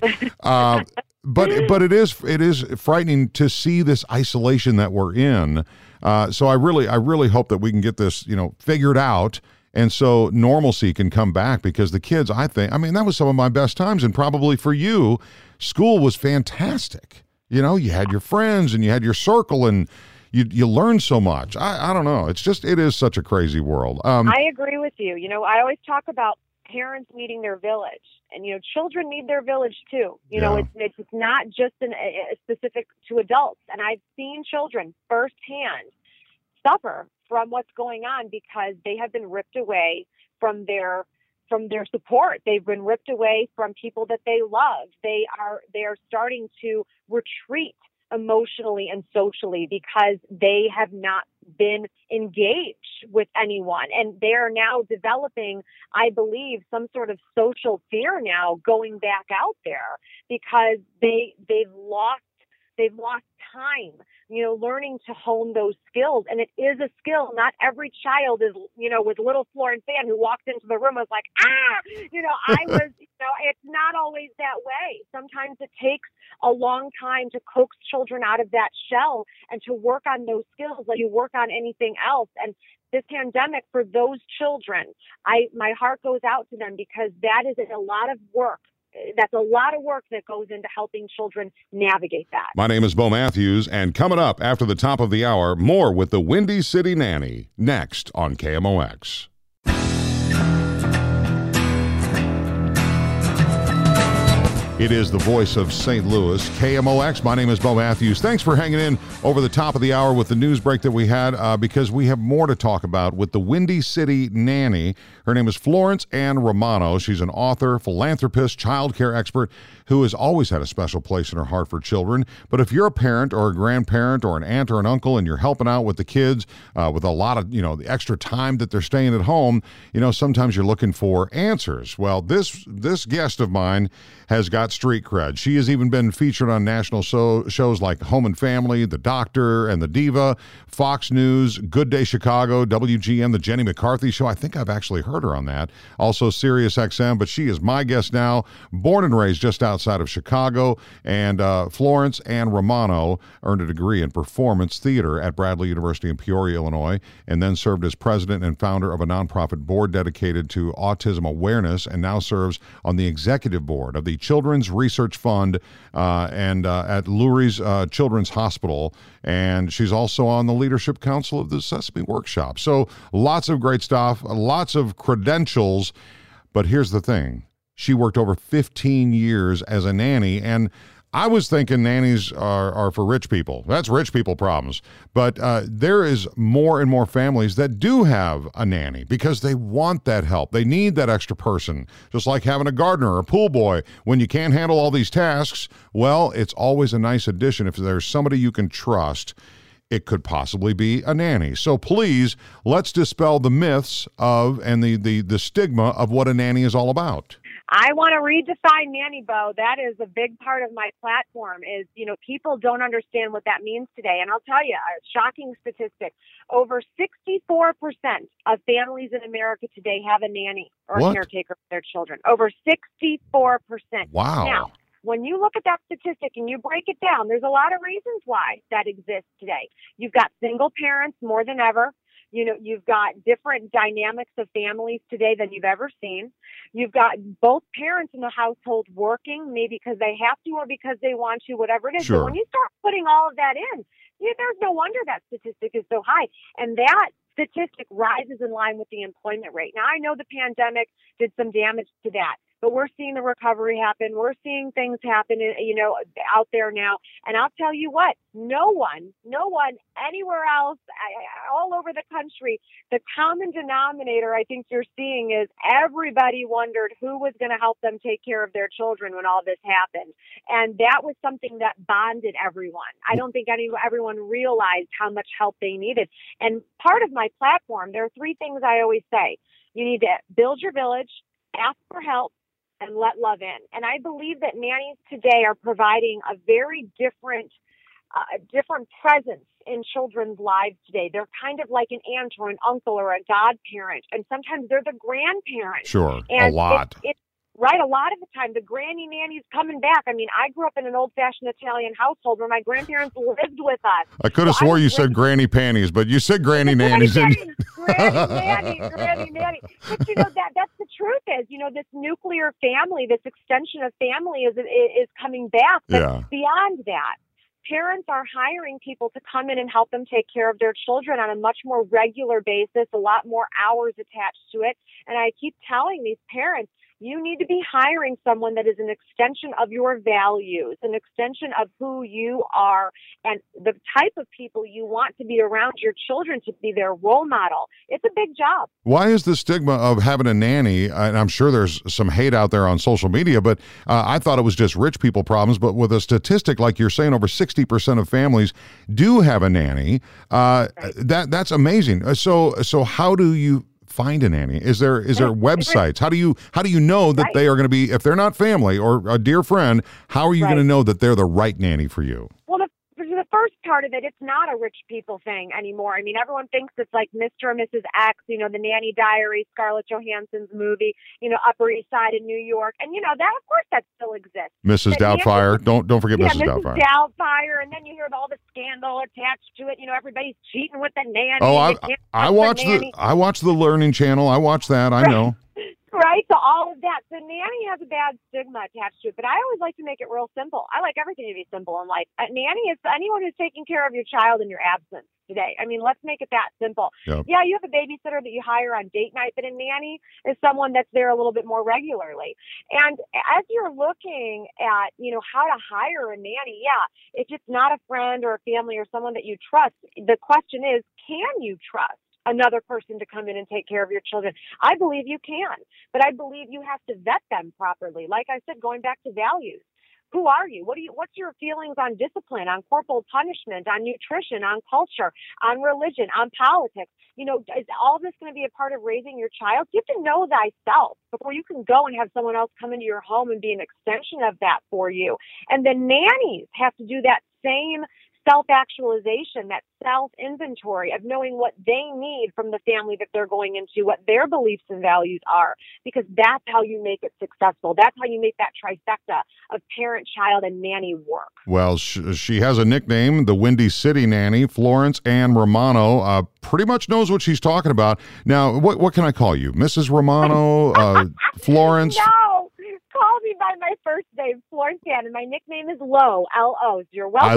But it is frightening to see this isolation that we're in. So I really hope that we can get this, figured out. And so normalcy can come back, because the kids, that was some of my best times. And probably for you, school was fantastic. You had your friends and you had your circle, and you learned so much. I don't know. It is such a crazy world. I agree with you. I always talk about parents needing their village, and, children need their village too. It's not just specific to adults. And I've seen children firsthand suffer from what's going on because they have been ripped away from their support. They've been ripped away from people that they love. They are starting to retreat emotionally and socially because they have not been engaged with anyone. And they are now developing, I believe, some sort of social fear now going back out there because they've lost time, learning to hone those skills. And it is a skill. Not every child is, with little Florence Fan who walked into the room was like, it's not always that way. Sometimes it takes a long time to coax children out of that shell and to work on those skills like you work on anything else. And this pandemic, for those children, my heart goes out to them, because that is a lot of work. That's a lot of work that goes into helping children navigate that. My name is Bo Matthews, and coming up after the top of the hour, more with the Windy City Nanny, next on KMOX. It is the voice of St. Louis, KMOX. My name is Bo Matthews. Thanks for hanging in over the top of the hour with the news break that we had, because we have more to talk about with the Windy City nanny. Her name is Florence Ann Romano. She's an author, philanthropist, child care expert who has always had a special place in her heart for children. But if you're a parent or a grandparent or an aunt or an uncle and you're helping out with the kids with a lot of, the extra time that they're staying at home, sometimes you're looking for answers. Well, this guest of mine has got street cred. She has even been featured on national shows like Home and Family, The Doctor and The Diva, Fox News, Good Day Chicago, WGN, The Jenny McCarthy Show. I think I've actually heard her on that. Also Sirius XM, but she is my guest now, born and raised just outside of Chicago. And Florence Ann Romano earned a degree in performance theater at Bradley University in Peoria, Illinois, and then served as president and founder of a nonprofit board dedicated to autism awareness, and now serves on the executive board of the Children's Research Fund and at Lurie's Children's Hospital. And she's also on the Leadership Council of the Sesame Workshop. So lots of great stuff, lots of credentials. But here's the thing. She worked over 15 years as a nanny, and I was thinking nannies are for rich people. That's rich people problems. But there is more and more families that do have a nanny because they want that help. They need that extra person. Just like having a gardener or a pool boy. When you can't handle all these tasks, well, it's always a nice addition. If there's somebody you can trust, it could possibly be a nanny. So please, let's dispel the myths of and the stigma of what a nanny is all about. I want to redefine nanny, Bo. That is a big part of my platform is, people don't understand what that means today. And I'll tell you, a shocking statistic, over 64% of families in America today have a nanny or a caretaker for their children. Over 64%. Wow. Now, when you look at that statistic and you break it down, there's a lot of reasons why that exists today. You've got single parents more than ever. You've got different dynamics of families today than you've ever seen. You've got both parents in the household working, maybe because they have to or because they want to, whatever it is. Sure. But when you start putting all of that in, there's no wonder that statistic is so high. And that statistic rises in line with the employment rate. Now, I know the pandemic did some damage to that, but we're seeing the recovery happen. We're seeing things happen, out there now. And I'll tell you what, no one anywhere else, all over the country, the common denominator I think you're seeing is everybody wondered who was going to help them take care of their children when all this happened. And that was something that bonded everyone. I don't think everyone realized how much help they needed. And part of my platform, there are three things I always say. You need to build your village, ask for help, and let love in. And I believe that nannies today are providing a very different presence in children's lives today. They're kind of like an aunt or an uncle or a godparent, and sometimes they're the grandparent. Sure, and a lot. It's right, a lot of the time, the granny nanny's coming back. I mean, I grew up in an old-fashioned Italian household where my grandparents lived with us. I could have swore you said granny panties, but you said granny nannies. Granny nanny. But that's the truth is, this nuclear family, this extension of family is coming back. But beyond that, parents are hiring people to come in and help them take care of their children on a much more regular basis, a lot more hours attached to it. And I keep telling these parents, you need to be hiring someone that is an extension of your values, an extension of who you are, and the type of people you want to be around your children to be their role model. It's a big job. Why is the stigma of having a nanny, and I'm sure there's some hate out there on social media, but I thought it was just rich people problems, but with a statistic like you're saying, over 60% of families do have a nanny. That's amazing. So how do you find a nanny? Is there websites? How do you know that they are going to be, if they're not family or a dear friend, how are you going to know that they're the right nanny for you? Well, the first part of it, it's not a rich people thing anymore. I mean, everyone thinks it's like Mr. or Mrs. X, the Nanny Diaries, Scarlett Johansson's movie, Upper East Side in New York. And, that, of course, that still exists. Mrs. Doubtfire. Don't forget Mrs. Doubtfire. Mrs. Doubtfire. And then you hear all the scandal attached to it. Everybody's cheating with the nanny. Oh, I watch the Learning Channel. I watch that. I know. Right? So all of that. So nanny has a bad stigma attached to it, but I always like to make it real simple. I like everything to be simple in life. A nanny is anyone who's taking care of your child in your absence today. I mean, let's make it that simple. Yep. Yeah, you have a babysitter that you hire on date night, but a nanny is someone that's there a little bit more regularly. And as you're looking at, how to hire a nanny, if it's not a friend or a family or someone that you trust, the question is, can you trust another person to come in and take care of your children? I believe you can, but I believe you have to vet them properly. Like I said, going back to values. Who are you? What's your feelings on discipline, on corporal punishment, on nutrition, on culture, on religion, on politics? Is all this going to be a part of raising your child? You have to know thyself before you can go and have someone else come into your home and be an extension of that for you. And the nannies have to do that same self-actualization, that self-inventory of knowing what they need from the family that they're going into, what their beliefs and values are, because that's how you make it successful. That's how you make that trifecta of parent, child, and nanny work. Well, she has a nickname, the Windy City Nanny. Florence Ann Romano pretty much knows what she's talking about. Now, what can I call you? Mrs. Romano? Florence? No! Call me by my first name, Florence Ann, and my nickname is Lo, L-O. You're welcome.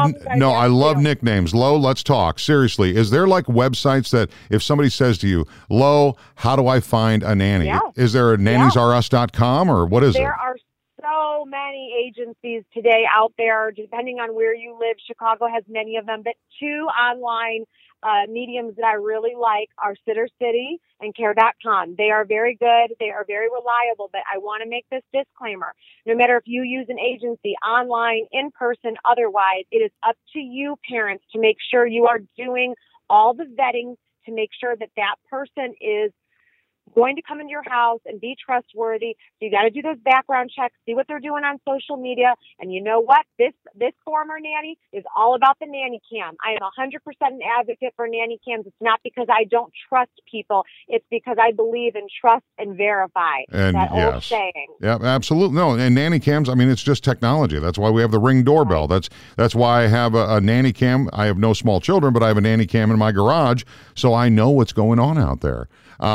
I love nicknames. Lo, let's talk. Seriously, is there like websites that if somebody says to you, Lo, how do I find a nanny? Yeah. Is there a nanniesrus.com or what is it? There are so many agencies today out there, depending on where you live. Chicago has many of them, but two online mediums that I really like are Sitter City and Care.com. They are very good. They are very reliable, but I want to make this disclaimer. No matter if you use an agency online, in person, otherwise, it is up to you, parents, to make sure you are doing all the vetting to make sure that that person is going to come into your house and be trustworthy. So you got to do those background checks, see what they're doing on social media. And you know what? This former nanny is all about the nanny cam. I am 100% an advocate for nanny cams. It's not because I don't trust people. It's because I believe in trust and verify. And that yes. old saying. Yeah, absolutely. No, and nanny cams, I mean, it's just technology. That's why we have the Ring doorbell. Right. That's why I have a nanny cam. I have no small children, but I have a nanny cam in my garage, so I know what's going on out there.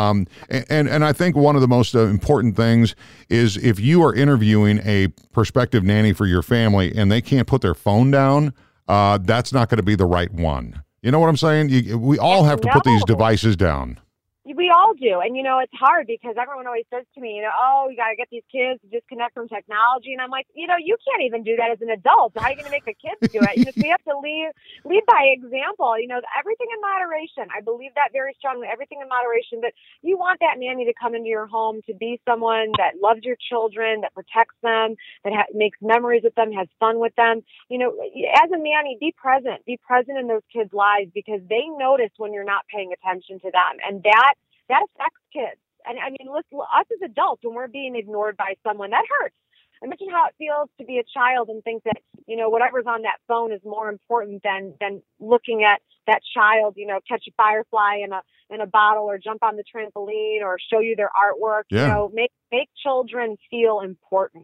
And I think one of the most important things is if you are interviewing a prospective nanny for your family and they can't put their phone down, that's not going to be the right one. You know what I'm saying? We all have to put these devices down. We all do. And, it's hard because everyone always says to me, oh, you got to get these kids to disconnect from technology. And I'm like, you can't even do that as an adult. How are you going to make the kids do it? We have to lead by example. Everything in moderation. I believe that very strongly, everything in moderation. But you want that nanny to come into your home to be someone that loves your children, that protects them, that makes memories with them, has fun with them. As a nanny, be present in those kids' lives because they notice when you're not paying attention to them. And that affects kids. And I mean, listen, us as adults, when we're being ignored by someone, that hurts. Imagine how it feels to be a child and think that, whatever's on that phone is more important than looking at that child, catch a firefly in a bottle or jump on the trampoline or show you their artwork. Yeah. Make children feel important.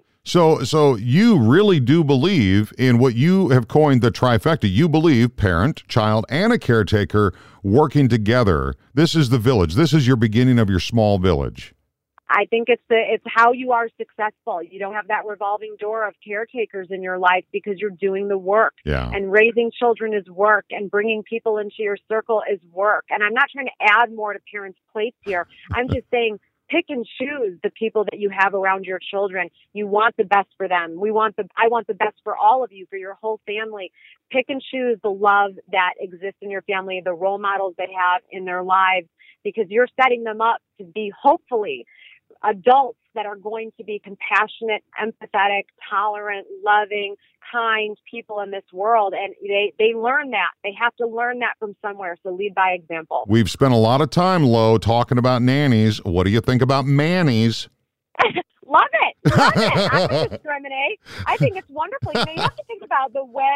So you really do believe in what you have coined the trifecta. You believe parent, child, and a caretaker working together. This is the village. This is your beginning of your small village. I think it's how you are successful. You don't have that revolving door of caretakers in your life because you're doing the work. Yeah. And raising children is work, and bringing people into your circle is work. And I'm not trying to add more to parents' plates here. I'm just saying pick and choose the people that you have around your children. You want the best for them. I want the best for all of you, for your whole family. Pick and choose the love that exists in your family, the role models they have in their lives, because you're setting them up to be, hopefully, adults that are going to be compassionate, empathetic, tolerant, loving, kind people in this world. And they learn that. They have to learn that from somewhere. So lead by example. We've spent a lot of time, Lo, talking about nannies. What do you think about mannies? Love it. I don't discriminate. I think it's wonderful. You have to think about the way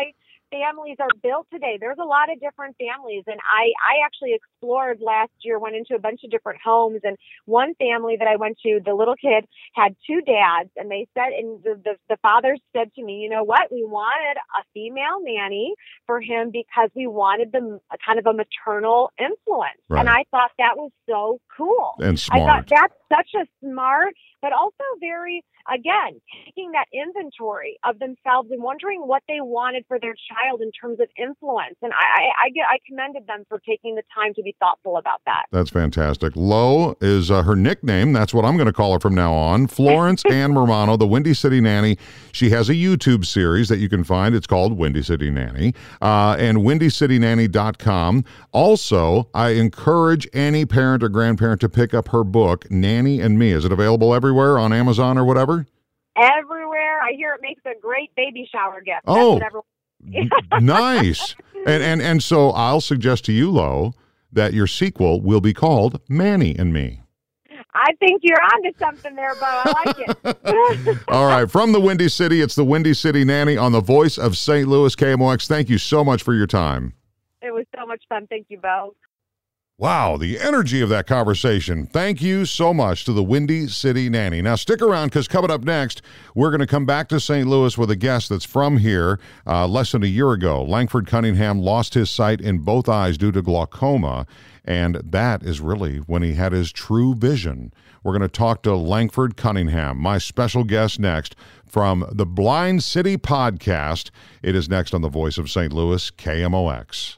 families are built today. There's a lot of different families. And I actually explored last year, went into a bunch of different homes. And one family that I went to, the little kid had two dads. And they said, and the father said to me, you know what? We wanted a female nanny for him because we wanted the kind of a maternal influence. Right. And I thought that was so cool. And smart. I thought that's such a smart, but also very, again, taking that inventory of themselves and wondering what they wanted for their child in terms of influence. And I commended them for taking the time to be thoughtful about that. That's fantastic. Lo is her nickname. That's what I'm going to call her from now on. Florence Ann Romano, the Windy City Nanny. She has a YouTube series that you can find. It's called Windy City Nanny, and WindyCityNanny.com. Also, I encourage any parent or grandparent to pick up her book, Nanny and Me. Is it available everywhere on Amazon or whatever? Everywhere. I hear it makes a great baby shower gift. Oh, nice. And so I'll suggest to you, Lo, that your sequel will be called Manny and Me. I think you're onto something there, Bo. I like it. All right. From the Windy City, it's the Windy City Nanny on the Voice of St. Louis, KMOX. Thank you so much for your time. It was so much fun. Thank you, Bo. Wow, the energy of that conversation. Thank you so much to the Windy City Nanny. Now, stick around because coming up next, we're going to come back to St. Louis with a guest that's from here. Less than a year ago, Langford Cunningham lost his sight in both eyes due to glaucoma, and that is really when he had his true vision. We're going to talk to Langford Cunningham, my special guest next from the Blind City Podcast. It is next on the Voice of St. Louis, KMOX.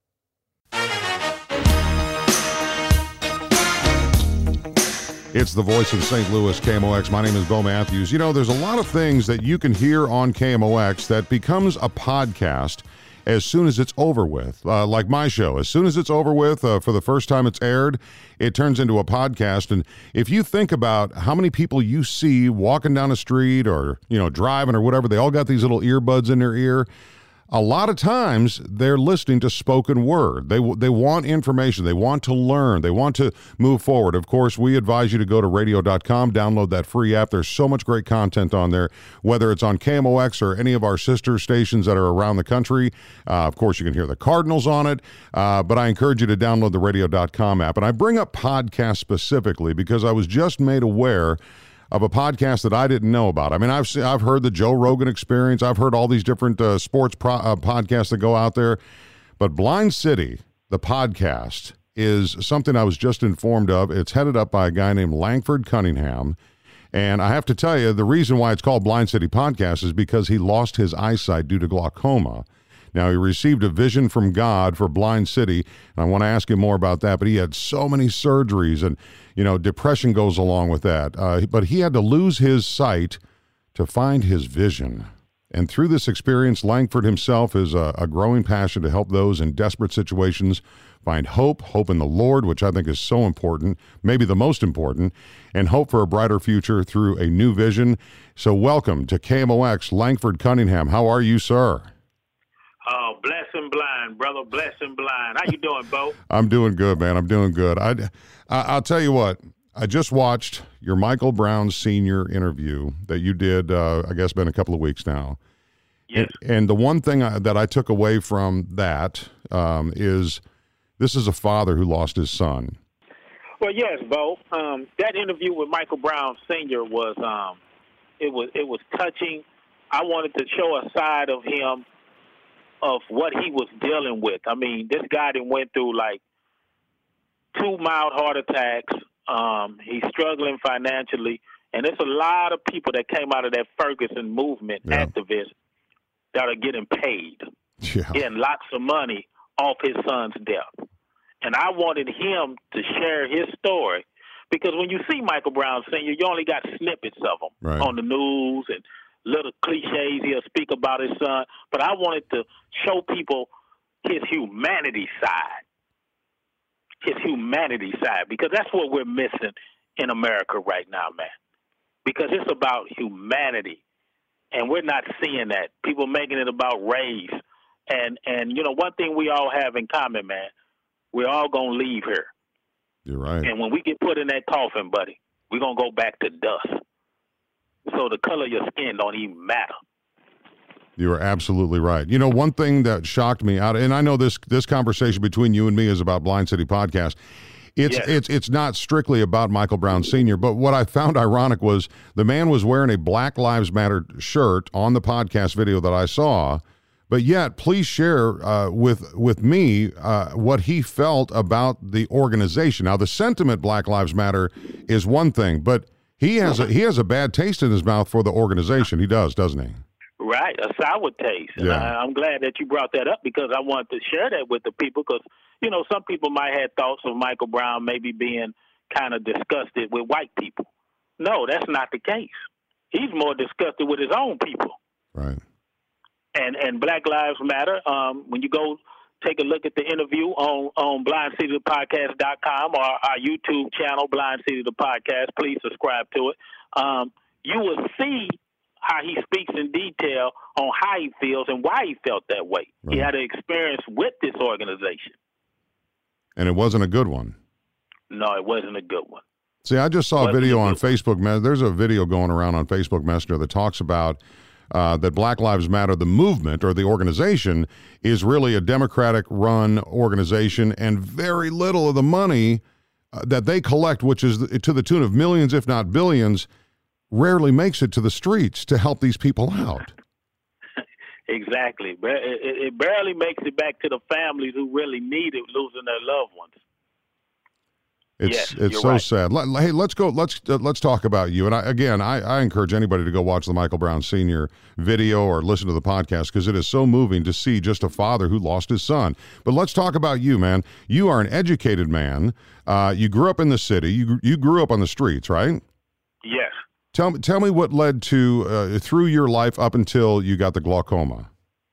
It's the Voice of St. Louis, KMOX. My name is Bo Matthews. You know, there's a lot of things that you can hear on KMOX that becomes a podcast as soon as it's over with. Like my show, as soon as it's over with, for the first time it's aired, it turns into a podcast. And if you think about how many people you see walking down the street or, you know, driving or whatever, they all got these little earbuds in their ear. A lot of times they're listening to spoken word. They want information. They want to learn. They want to move forward. Of course, we advise you to go to radio.com, download that free app. There's so much great content on there, whether it's on KMOX or any of our sister stations that are around the country. Of course, you can hear the Cardinals on it, but I encourage you to download the radio.com app. And I bring up podcasts specifically because I was just made aware of a podcast that I didn't know about. I mean, I've heard the Joe Rogan Experience. I've heard all these different sports podcasts that go out there. But Blind City, the podcast, is something I was just informed of. It's headed up by a guy named Langford Cunningham. And I have to tell you, the reason why it's called Blind City Podcast is because he lost his eyesight due to glaucoma. Now, he received a vision from God for Blind City, and I want to ask him more about that, but he had so many surgeries, and, you know, depression goes along with that. But he had to lose his sight to find his vision. And through this experience, Langford himself is a growing passion to help those in desperate situations find hope in the Lord, which I think is so important, maybe the most important, and hope for a brighter future through a new vision. So welcome to KMOX, Langford Cunningham. How are you, sir? Oh, bless and blind, brother. Bless and blind. How you doing, Bo? I'm doing good, man. I'm doing good. I'll tell you what. I just watched your Michael Brown Sr. interview that you did, I guess, been a couple of weeks now. Yes. And the one thing that I took away from that is this is a father who lost his son. Well, yes, Bo. That interview with Michael Brown Sr. was it was touching. I wanted to show a side of him of what he was dealing with. I mean, this guy that went through like 2 mild heart attacks. He's struggling financially, and there's a lot of people that came out of that Ferguson movement, activists, that are getting paid, getting lots of money off his son's death. And I wanted him to share his story, because when you see Michael Brown Sr., you only got snippets of him on the news and little cliches he'll speak about his son, but I wanted to show people his humanity side. Because that's what we're missing in America right now, man. Because it's about humanity, and we're not seeing that. People making it about race. And you know, one thing we all have in common, man, we're all going to leave here. You're right. And when we get put in that coffin, buddy, we're going to go back to dust. So the color of your skin don't even matter. You are absolutely right. You know, one thing that shocked me out, and I know this conversation between you and me is about Blind City Podcast. It's not strictly about Michael Brown Sr., but what I found ironic was the man was wearing a Black Lives Matter shirt on the podcast video that I saw, but yet please share with me what he felt about the organization. Now, the sentiment Black Lives Matter is one thing, but he has a bad taste in his mouth for the organization. He does, doesn't he? Right, a sour taste. And I'm glad that you brought that up because I wanted to share that with the people because, you know, some people might have thoughts of Michael Brown maybe being kind of disgusted with white people. No, that's not the case. He's more disgusted with his own people. Right. And Black Lives Matter, when you go take a look at the interview on blindcitythepodcast.com or our YouTube channel, Blind City the Podcast, please subscribe to it. You will see how he speaks in detail on how he feels and why he felt that way. Right. He had an experience with this organization. And it wasn't a good one. No, it wasn't a good one. See, I just saw a video on Facebook. There's a video going around on Facebook Messenger that talks about that Black Lives Matter, the movement or the organization, is really a Democratic-run organization, and very little of the money that they collect, which is to the tune of millions, if not billions, rarely makes it to the streets to help these people out. Exactly. It barely makes it back to the families who really need it, losing their loved ones. It's so sad. Hey, let's go. Let's talk about you. And I encourage anybody to go watch the Michael Brown Sr. video or listen to the podcast because it is so moving to see just a father who lost his son. But let's talk about you, man. You are an educated man. You grew up in the city. You grew up on the streets, right? Yes. Tell me what led to through your life up until you got the glaucoma.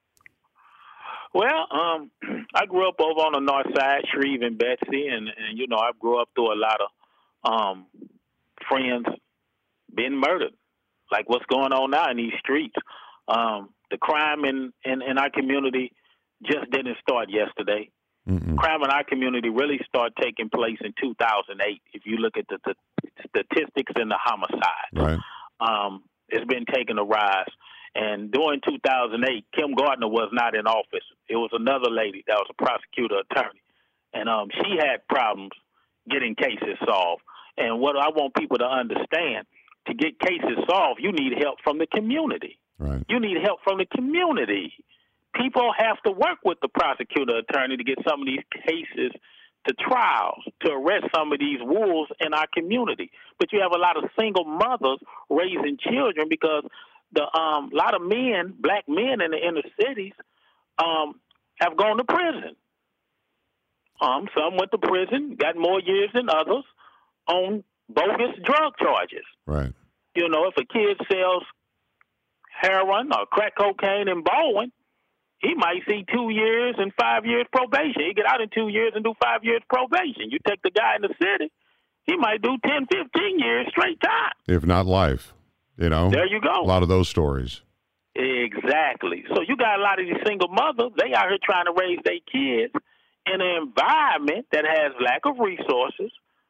Well, I grew up over on the north side, Shreve and Betsy, and you know I grew up through a lot of friends being murdered, like what's going on now in these streets. The crime in our community just didn't start yesterday. Mm-mm. Crime in our community really started taking place in 2008. If you look at the statistics in the homicide, right. It's been taking a rise. And during 2008, Kim Gardner was not in office. It was another lady that was a prosecutor attorney. And she had problems getting cases solved. And what I want people to understand, to get cases solved, you need help from the community. Right. You need help from the community. People have to work with the prosecutor attorney to get some of these cases to trials, to arrest some of these wolves in our community. But you have a lot of single mothers raising children because a lot of men, black men in the inner cities, have gone to prison. Some went to prison, got more years than others on bogus drug charges. Right. You know, if a kid sells heroin or crack cocaine in Baldwin, he might see 2 years and 5 years probation. He get out in 2 years and do 5 years probation. You take the guy in the city, he might do 10, 15 years straight time. If not life. You know, there you go. A lot of those stories. Exactly. So you got a lot of these single mothers. They out here trying to raise their kids in an environment that has lack of resources,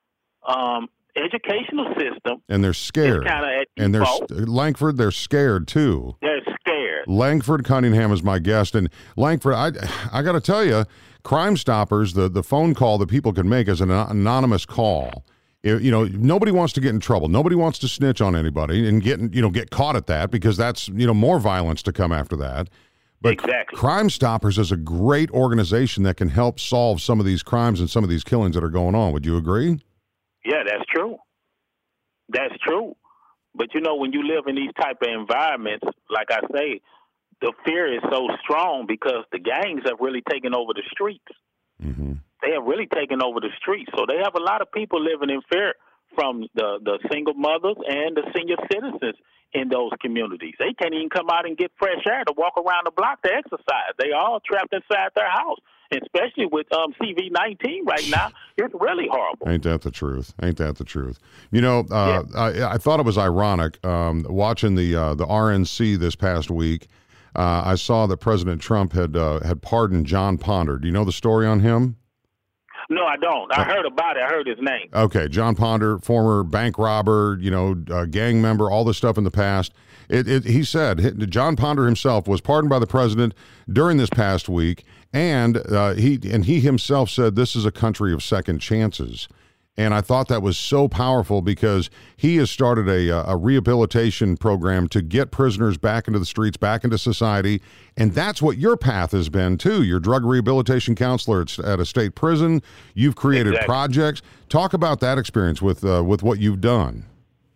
educational system, and they're scared. And Langford, they're scared too. They're scared. Langford Cunningham is my guest, and Langford, I got to tell you, Crime Stoppers, the phone call that people can make is an anonymous call. You know, nobody wants to get in trouble. Nobody wants to snitch on anybody and get caught at that because that's, more violence to come after that. But exactly. Crime Stoppers is a great organization that can help solve some of these crimes and some of these killings that are going on. Would you agree? Yeah, that's true. That's true. But, when you live in these type of environments, like I say, the fear is so strong because the gangs have really taken over the streets. Mm-hmm. They have really taken over the streets. So they have a lot of people living in fear from the single mothers and the senior citizens in those communities. They can't even come out and get fresh air to walk around the block to exercise. They all trapped inside their house. And especially with CV-19 right now, it's really horrible. Ain't that the truth? I thought it was ironic watching the RNC this past week. I saw that President Trump had pardoned John Ponder. Do you know the story on him? No, I don't. I heard about it. I heard his name. Okay, John Ponder, former bank robber, gang member, all this stuff in the past. He said, John Ponder himself was pardoned by the president during this past week, and he himself said this is a country of second chances. And I thought that was so powerful because he has started a rehabilitation program to get prisoners back into the streets, back into society. And that's what your path has been, too. You're drug rehabilitation counselor at a state prison. You've created projects. Talk about that experience with what you've done.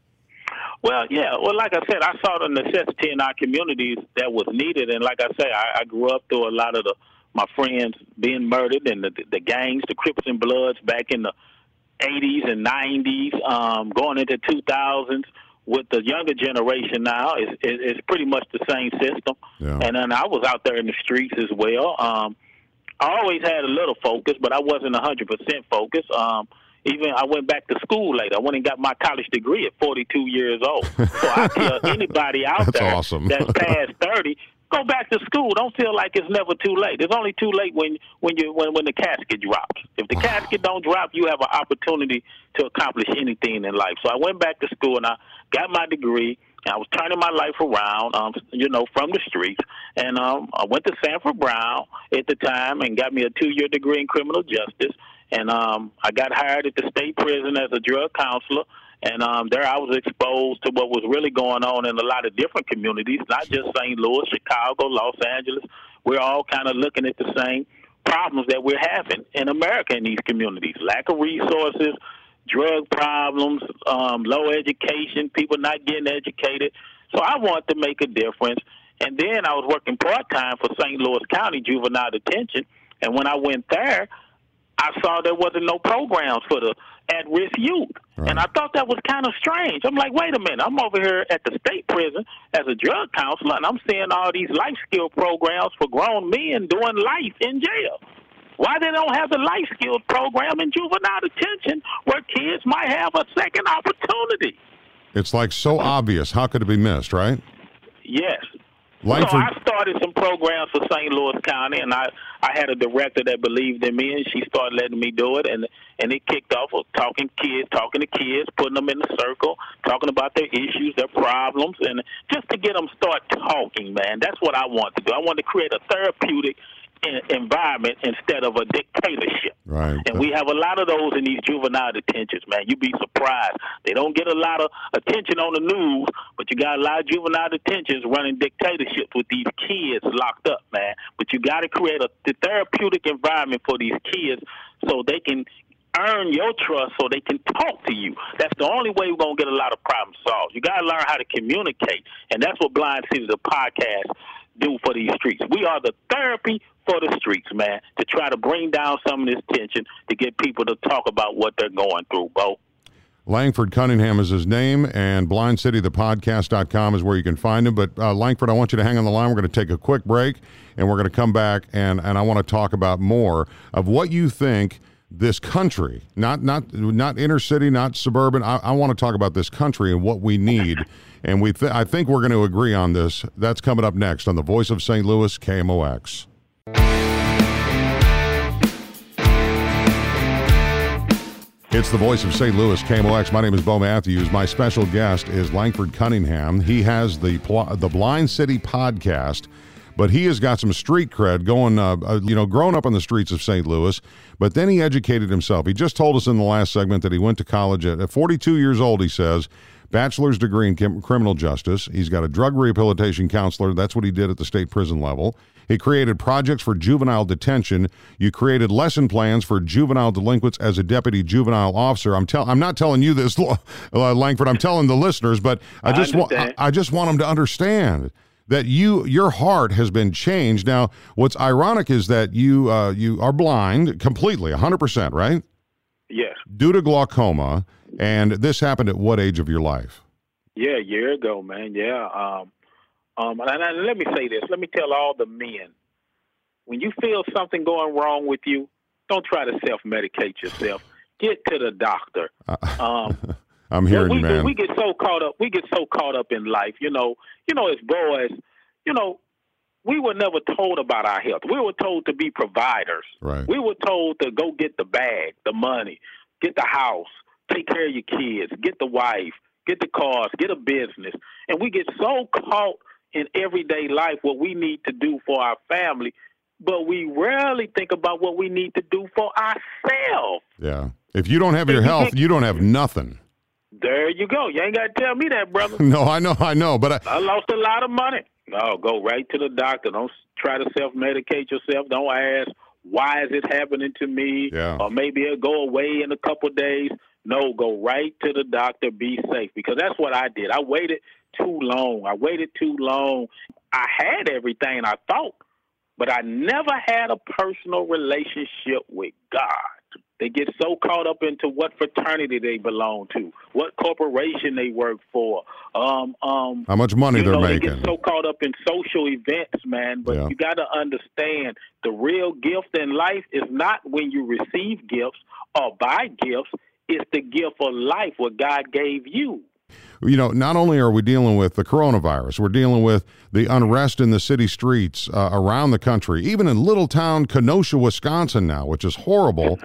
Well, yeah. Well, like I said, I saw the necessity in our communities that was needed. And like I say, I grew up through a lot of my friends being murdered and the gangs, the Crips and Bloods back in the 80s and 90s, going into 2000s. With the younger generation now, it's pretty much the same system. Yeah. And then I was out there in the streets as well. I always had a little focus, but I wasn't 100% focused. Even I went back to school later. I went and got my college degree at 42 years old. So I tell anybody out there awesome. That's past 30, go back to school. Don't feel like it's never too late. It's only too late when the casket drops. If the casket don't drop, you have an opportunity to accomplish anything in life. So I went back to school and I got my degree. And I was turning my life around, from the streets. And I went to Sanford Brown at the time and got me a 2-year degree in criminal justice. And I got hired at the state prison as a drug counselor. And there I was exposed to what was really going on in a lot of different communities, not just St. Louis, Chicago, Los Angeles. We're all kind of looking at the same problems that we're having in America in these communities. Lack of resources, drug problems, low education, people not getting educated. So I wanted to make a difference. And then I was working part-time for St. Louis County Juvenile Detention. And when I went there, I saw there wasn't no programs for the at-risk youth. Right. And I thought that was kind of strange. I'm like, wait a minute. I'm over here at the state prison as a drug counselor, and I'm seeing all these life skill programs for grown men doing life in jail. Why they don't have the life skills program in juvenile detention where kids might have a second opportunity? It's like so obvious. How could it be missed, right? Yes. Langford. So I started some programs for St. Louis County, and I had a director that believed in me, and she started letting me do it, and it kicked off with talking to kids, putting them in a circle, talking about their issues, their problems, and just to get them start talking, man. That's what I want to do. I want to create a therapeutic environment instead of a dictatorship. Right. And we have a lot of those in these juvenile detentions, man. You'd be surprised. They don't get a lot of attention on the news, but you got a lot of juvenile detentions running dictatorships with these kids locked up, man. But you got to create the therapeutic environment for these kids so they can earn your trust so they can talk to you. That's the only way we're going to get a lot of problems solved. You got to learn how to communicate, and that's what Blind City, the podcast, do for these streets. We are the therapy for the streets, man, to try to bring down some of this tension to get people to talk about what they're going through, Bo. Langford Cunningham is his name, and blindcitythepodcast.com is where you can find him. But Langford, I want you to hang on the line. We're going to take a quick break, and we're going to come back, and I want to talk about more of what you think this country, not inner city, not suburban. I want to talk about this country and what we need. And I think we're going to agree on this. That's coming up next on The Voice of St. Louis, KMOX. It's The Voice of St. Louis, KMOX. My name is Bo Matthews. My special guest is Langford Cunningham. He has the Blind City podcast, but he has got some street cred going, growing up on the streets of St. Louis, but then he educated himself. He just told us in the last segment that he went to college at 42 years old, he says, bachelor's degree in criminal justice. He's got a drug rehabilitation counselor. That's what he did at the state prison level. He created projects for juvenile detention. You created lesson plans for juvenile delinquents as a deputy juvenile officer. I'm not telling you this, Langford. I'm telling the listeners, but I just want them to understand that your heart has been changed. Now, what's ironic is that you are blind completely, 100%, right? Yes. Due to glaucoma, and this happened at what age of your life? Yeah, a year ago, man. Yeah. And let me say this. Let me tell all the men, when you feel something going wrong with you, don't try to self-medicate yourself. Get to the doctor. I'm hearing you, man. We get so caught up in life. As boys, we were never told about our health. We were told to be providers. Right. We were told to go get the bag, the money, get the house, take care of your kids, get the wife, get the cars, get a business. And we get so caught in everyday life what we need to do for our family, but we rarely think about what we need to do for ourselves. Yeah. If you don't have your health, you don't have nothing. There you go. You ain't got to tell me that, brother. No, I know. But I lost a lot of money. No, go right to the doctor. Don't try to self-medicate yourself. Don't ask, why is it happening to me? Yeah. Or maybe it'll go away in a couple of days. No, go right to the doctor. Be safe. Because that's what I did. I waited too long. I had everything I thought, but I never had a personal relationship with God. They get so caught up into what fraternity they belong to, what corporation they work for, how much money they're making. They get so caught up in social events, man. But you got to understand, the real gift in life is not when you receive gifts or buy gifts. It's the gift of life, what God gave you. You know, not only are we dealing with the coronavirus, we're dealing with the unrest in the city streets around the country, even in little town Kenosha, Wisconsin now, which is horrible.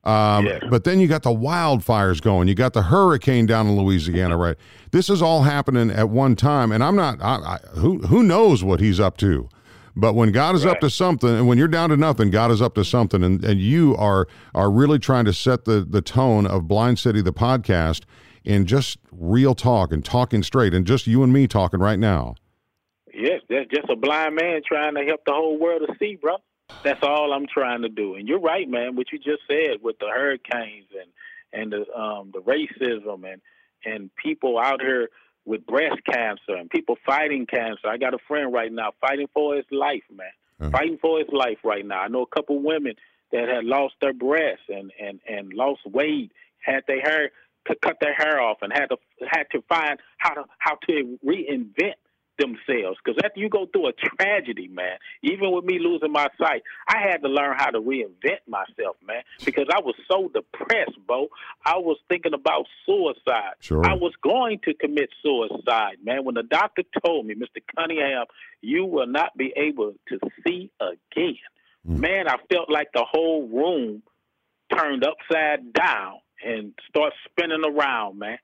But then you got the wildfires going. You got the hurricane down in Louisiana, right? This is all happening at one time, and I'm not. Who knows what he's up to? But when God is up to something, and when you're down to nothing, God is up to something, and you are really trying to set the tone of Blind City, the podcast, in just real talk and talking straight, and just you and me talking right now. Yes, that's just a blind man trying to help the whole world to see, bro. That's all I'm trying to do. And you're right, man, what you just said with the hurricanes and the racism and people out here with breast cancer and people fighting cancer. I got a friend right now fighting for his life, man. Fighting for his life right now. I know a couple women that had lost their breasts and lost weight, had their hair to cut their hair off, and had to find how to reinvent themselves. Because after you go through a tragedy, man, even with me losing my sight, I had to learn how to reinvent myself, man, because I was so depressed, Bo. I was thinking about suicide. Sure. I was going to commit suicide, man. When the doctor told me, Mr. Cunningham, you will not be able to see again, man, I felt like the whole room turned upside down and start spinning around, man.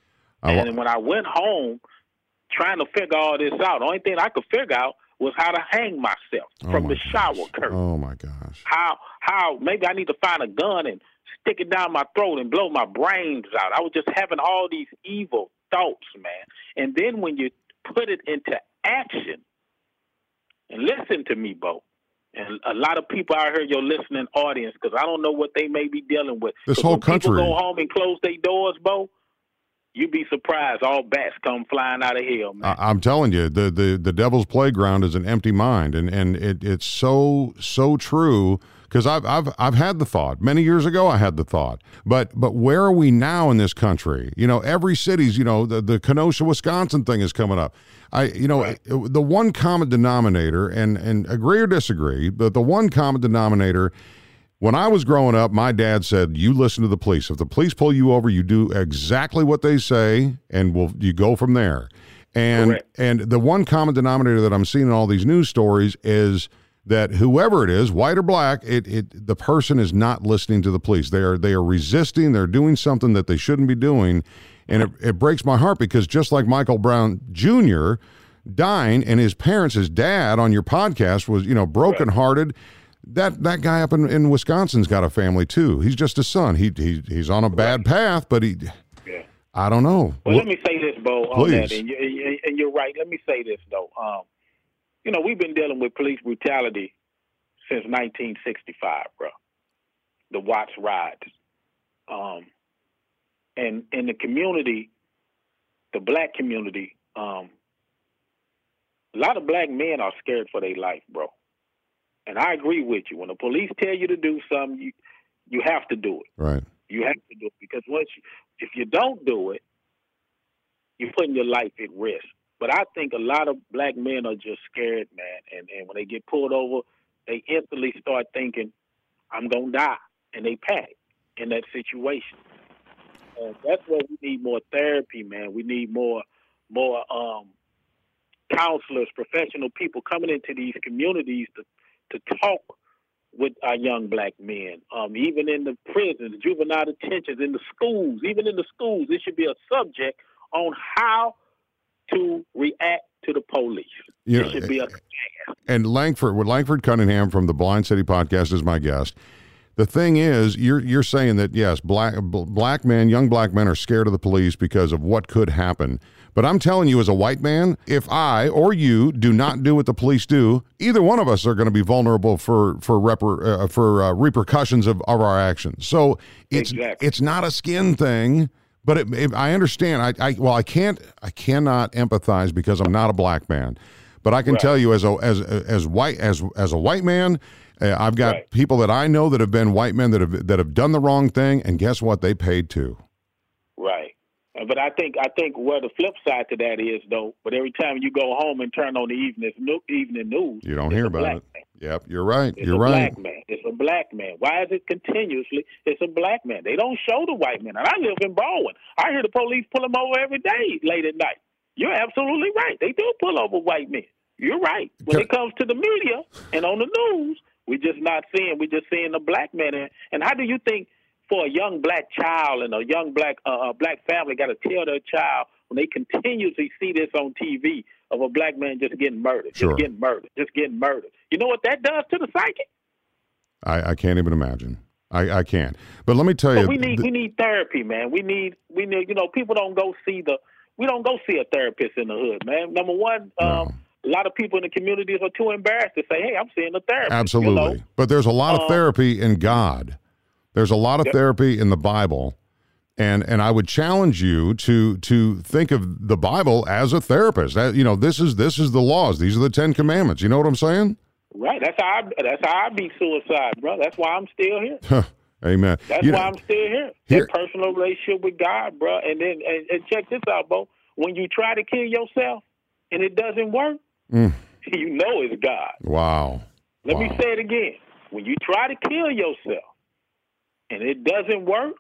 And when I went home trying to figure all this out, the only thing I could figure out was how to hang myself from the shower curtain. Oh, my gosh. How maybe I need to find a gun and stick it down my throat and blow my brains out. I was just having all these evil thoughts, man. And then when you put it into action, and listen to me, Bo, and a lot of people out here, your listening audience, because I don't know what they may be dealing with. This whole country. People go home and close their doors, Bo, you'd be surprised. All bats come flying out of hell, man. I'm telling you, the devil's playground is an empty mind, and it's so true. Because I've had the thought many years ago. I had the thought, but where are we now in this country? You know, every city's. You know, the Kenosha, Wisconsin thing is coming up. The one common denominator, and agree or disagree, but the one common denominator. When I was growing up, my dad said, you listen to the police. If the police pull you over, you do exactly what they say, and you go from there. And the one common denominator that I'm seeing in all these news stories is that whoever it is, white or black, the person is not listening to the police. They are resisting. They're doing something that they shouldn't be doing. And it breaks my heart, because just like Michael Brown Jr. dying, and his parents, his dad on your podcast was, brokenhearted. That guy up in Wisconsin's got a family too. He's just a son. He's on a bad path, but I don't know. Well, let me say this, Bo, on that, and you're right. Let me say this though. We've been dealing with police brutality since 1965, bro. The Watts riots, and in the community, the black community, a lot of black men are scared for their life, bro. And I agree with you. When the police tell you to do something, you have to do it. Right. You have to do it, because if you don't do it, you're putting your life at risk. But I think a lot of black men are just scared, man. And when they get pulled over, they instantly start thinking, I'm going to die. And they panic in that situation. And that's where we need more therapy, man. We need more counselors, professional people coming into these communities to talk with our young black men, even in the prisons, juvenile detentions, in the schools, even in the schools. It should be a subject on how to react to the police. You It know, should be a and Langford Cunningham from the Blind City Podcast is my guest. The thing is, you're saying that yes, black men, young black men, are scared of the police because of what could happen. But I'm telling you, as a white man, if I or you do not do what the police do, either one of us are going to be vulnerable for repercussions of our actions. So it's not a skin thing. But I understand. I cannot empathize because I'm not a black man. But I can tell you, as a white man, I've got people that I know that have been white men that have done the wrong thing, and guess what? They paid too. Right. But I think where the flip side to that is, though, but every time you go home and turn on the evening news, you don't hear about it. Man. Yep, you're right. It's a black man. It's a black man. Why is it continuously? It's a black man. They don't show the white man. And I live in Baldwin. I hear the police pull them over every day late at night. You're absolutely right. They do pull over white men. You're right. When it comes to the media and on the news, we're just seeing the black man. And how do you think for a young black child and a young black family got to tell their child when they continuously see this on TV of a black man just getting murdered, just getting murdered? You know what that does to the psyche? I can't even imagine. I can't. But let me tell you, we need therapy, man. We need people don't go see a therapist in the hood, man. Number one, a lot of people in the communities are too embarrassed to say, "Hey, I'm seeing a therapist." Absolutely. You know? But there's a lot of therapy in God. There's a lot of therapy in the Bible. And I would challenge you to think of the Bible as a therapist. This is the laws. These are the 10 Commandments. You know what I'm saying? Right. That's how I beat suicide, bro. That's why I'm still here. Amen. That's why I'm still here. That personal relationship with God, bro. And then and check this out, bro. When you try to kill yourself and it doesn't work, you know it's God. Wow. Let me say it again. When you try to kill yourself and it doesn't work,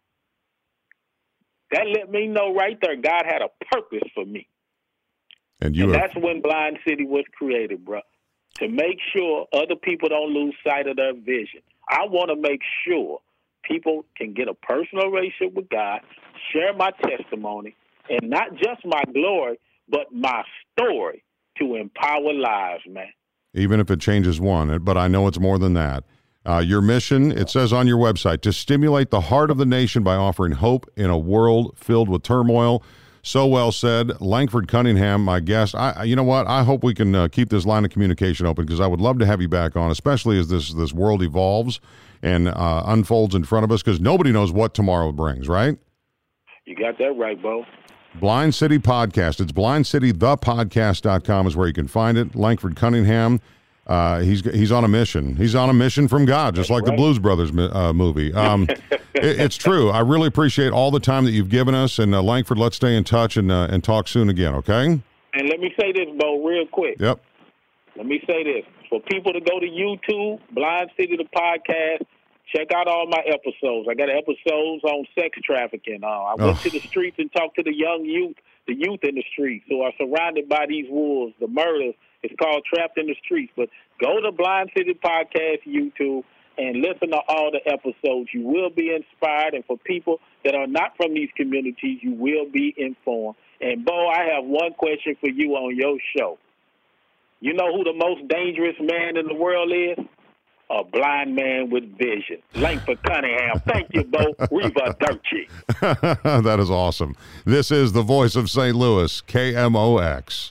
that let me know right there God had a purpose for me. And that's when Blind City was created, bro, to make sure other people don't lose sight of their vision. I want to make sure people can get a personal relationship with God, share my testimony, and not just my glory, but my story to empower lives, man. Even if it changes one, but I know it's more than that. Your mission, it says on your website, to stimulate the heart of the nation by offering hope in a world filled with turmoil. So well said. Langford Cunningham, my guest. You know what? I hope we can keep this line of communication open because I would love to have you back on, especially as this world evolves and unfolds in front of us because nobody knows what tomorrow brings, right? You got that right, Bo. Blind City Podcast. It's blindcitythepodcast.com is where you can find it. Langford Cunningham. He's on a mission. He's on a mission from God, just like the Blues Brothers movie. It's true. I really appreciate all the time that you've given us. And Langford, let's stay in touch and talk soon again, okay? And let me say this, Bo, real quick. Yep. Let me say this. For people to go to YouTube, Blind City, the podcast, check out all my episodes. I got episodes on sex trafficking. I went to the streets and talked to the young youth, the youth in the streets who are surrounded by these wolves, the murders. It's called Trapped in the Streets. But go to Blind City Podcast YouTube and listen to all the episodes. You will be inspired. And for people that are not from these communities, you will be informed. And, Bo, I have one question for you on your show. You know who the most dangerous man in the world is? A blind man with vision. Langford Cunningham. Thank you, Bo. Arrivederci. That is awesome. This is the voice of St. Louis, KMOX.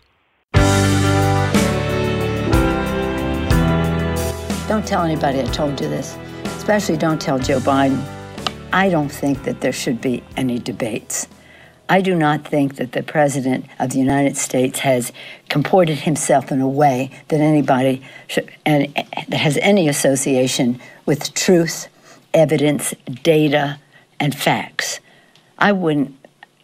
Don't tell anybody I told you this. Especially don't tell Joe Biden. I don't think that there should be any debates. I do not think that the President of the United States has comported himself in a way that anybody should, and that has any association with truth, evidence, data, and facts. I wouldn't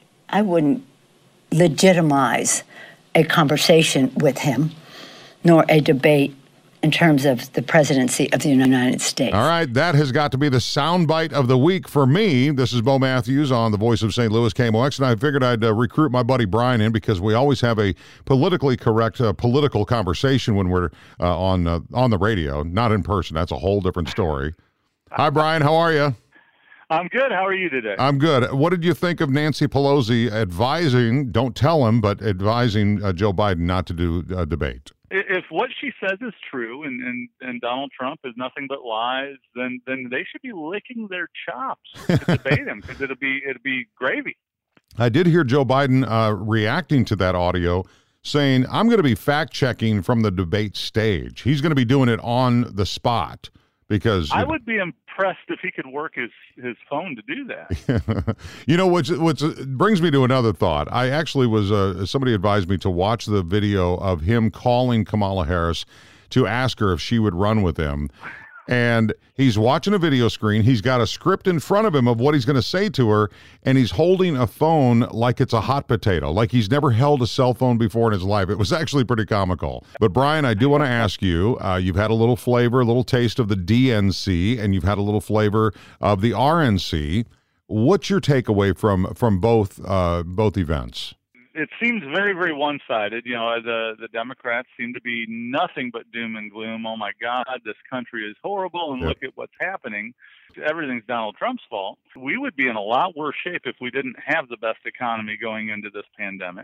legitimize a conversation with him, nor a debate in terms of the presidency of the United States. All right, that has got to be the soundbite of the week for me. This is Bo Matthews on the Voice of St. Louis, KMOX, and I figured I'd recruit my buddy Brian in because we always have a politically correct political conversation when we're on the radio, not in person. That's a whole different story. Hi, Brian. How are you? I'm good. How are you today? I'm good. What did you think of Nancy Pelosi advising, don't tell him, but advising Joe Biden not to do a debate? If what she says is true and Donald Trump is nothing but lies, then they should be licking their chops to debate him, because it'd be gravy. I did hear Joe Biden reacting to that audio, saying, I'm going to be fact-checking from the debate stage. He's going to be doing it on the spot, because I would be impressed if he could work his phone to do that. You know, which brings me to another thought. I actually was, somebody advised me to watch the video of him calling Kamala Harris to ask her if she would run with him. And he's watching a video screen. He's got a script in front of him of what he's going to say to her, and he's holding a phone like it's a hot potato, like he's never held a cell phone before in his life. It was actually pretty comical. But, Brian, I do want to ask you, you've had a little flavor, a little taste of the DNC, and you've had a little flavor of the RNC. What's your takeaway from both events? It seems very, very one-sided. You know, the Democrats seem to be nothing but doom and gloom. Oh, my God, this country is horrible, and look at what's happening. Everything's Donald Trump's fault. We would be in a lot worse shape if we didn't have the best economy going into this pandemic.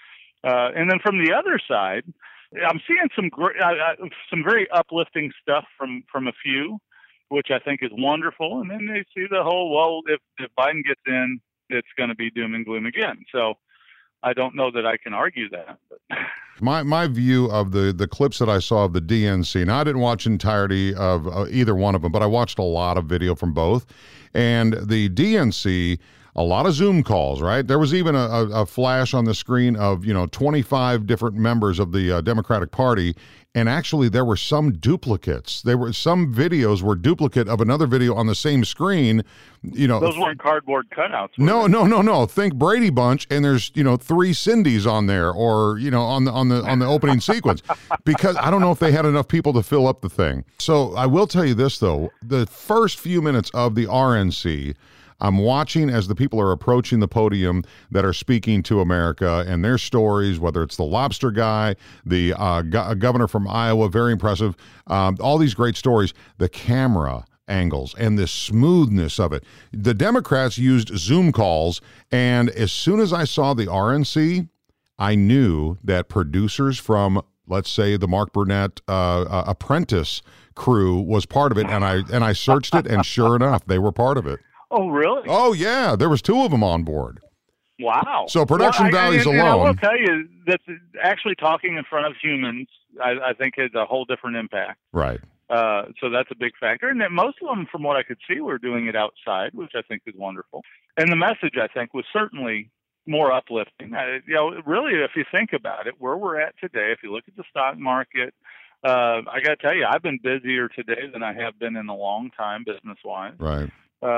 And then from the other side, I'm seeing some very uplifting stuff from a few, which I think is wonderful. And then they see the whole, well, if Biden gets in, it's going to be doom and gloom again. So I don't know that I can argue that. But. My view of the clips that I saw of the DNC, now I didn't watch entirety of either one of them, but I watched a lot of video from both. And the DNC, a lot of Zoom calls, right? There was even a flash on the screen of, 25 different members of the Democratic Party. And actually, there were some duplicates. Some videos were duplicate of another video on the same screen. Those weren't cardboard cutouts. No. Think Brady Bunch, and there's 3 Cindys on there, or on the opening sequence, because I don't know if they had enough people to fill up the thing. So I will tell you this though: the first few minutes of the RNC, I'm watching as the people are approaching the podium that are speaking to America and their stories, whether it's the lobster guy, the governor from Iowa, very impressive, all these great stories, the camera angles and the smoothness of it. The Democrats used Zoom calls, and as soon as I saw the RNC, I knew that producers from, let's say, the Mark Burnett Apprentice crew was part of it, and I searched it, and sure enough, they were part of it. Oh, really? Oh, yeah. There was 2 of them on board. Wow. So production values alone. And I will tell you that actually talking in front of humans, I think, has a whole different impact. Right. So that's a big factor. And that most of them, from what I could see, were doing it outside, which I think is wonderful. And the message, I think, was certainly more uplifting. Really, if you think about it, where we're at today, if you look at the stock market, I got to tell you, I've been busier today than I have been in a long time, business-wise. Right.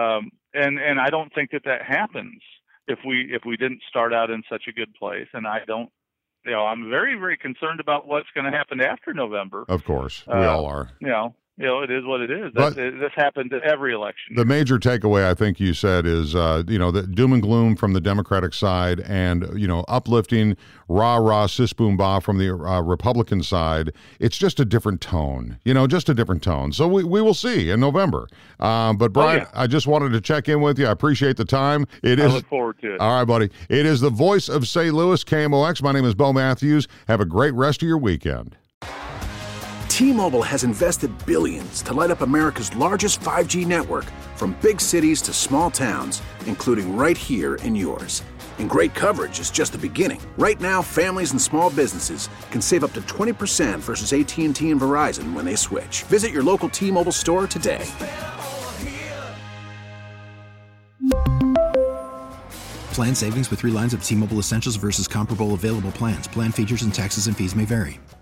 And I don't think that happens if we didn't start out in such a good place. And I don't, I'm very, very concerned about what's going to happen after November. Of course, we all are. It is what it is. But this happened at every election. The major takeaway, I think you said, is, the doom and gloom from the Democratic side and, uplifting, rah-rah, sis-boom-bah from the Republican side. It's just a different tone, just a different tone. So we will see in November. But, Brian, I just wanted to check in with you. I appreciate the time. I look forward to it. All right, buddy. It is the voice of St. Louis, KMOX. My name is Bo Matthews. Have a great rest of your weekend. T-Mobile has invested billions to light up America's largest 5G network, from big cities to small towns, including right here in yours. And great coverage is just the beginning. Right now, families and small businesses can save up to 20% versus AT&T and Verizon when they switch. Visit your local T-Mobile store today. Plan savings with 3 lines of T-Mobile Essentials versus comparable available plans. Plan features and taxes and fees may vary.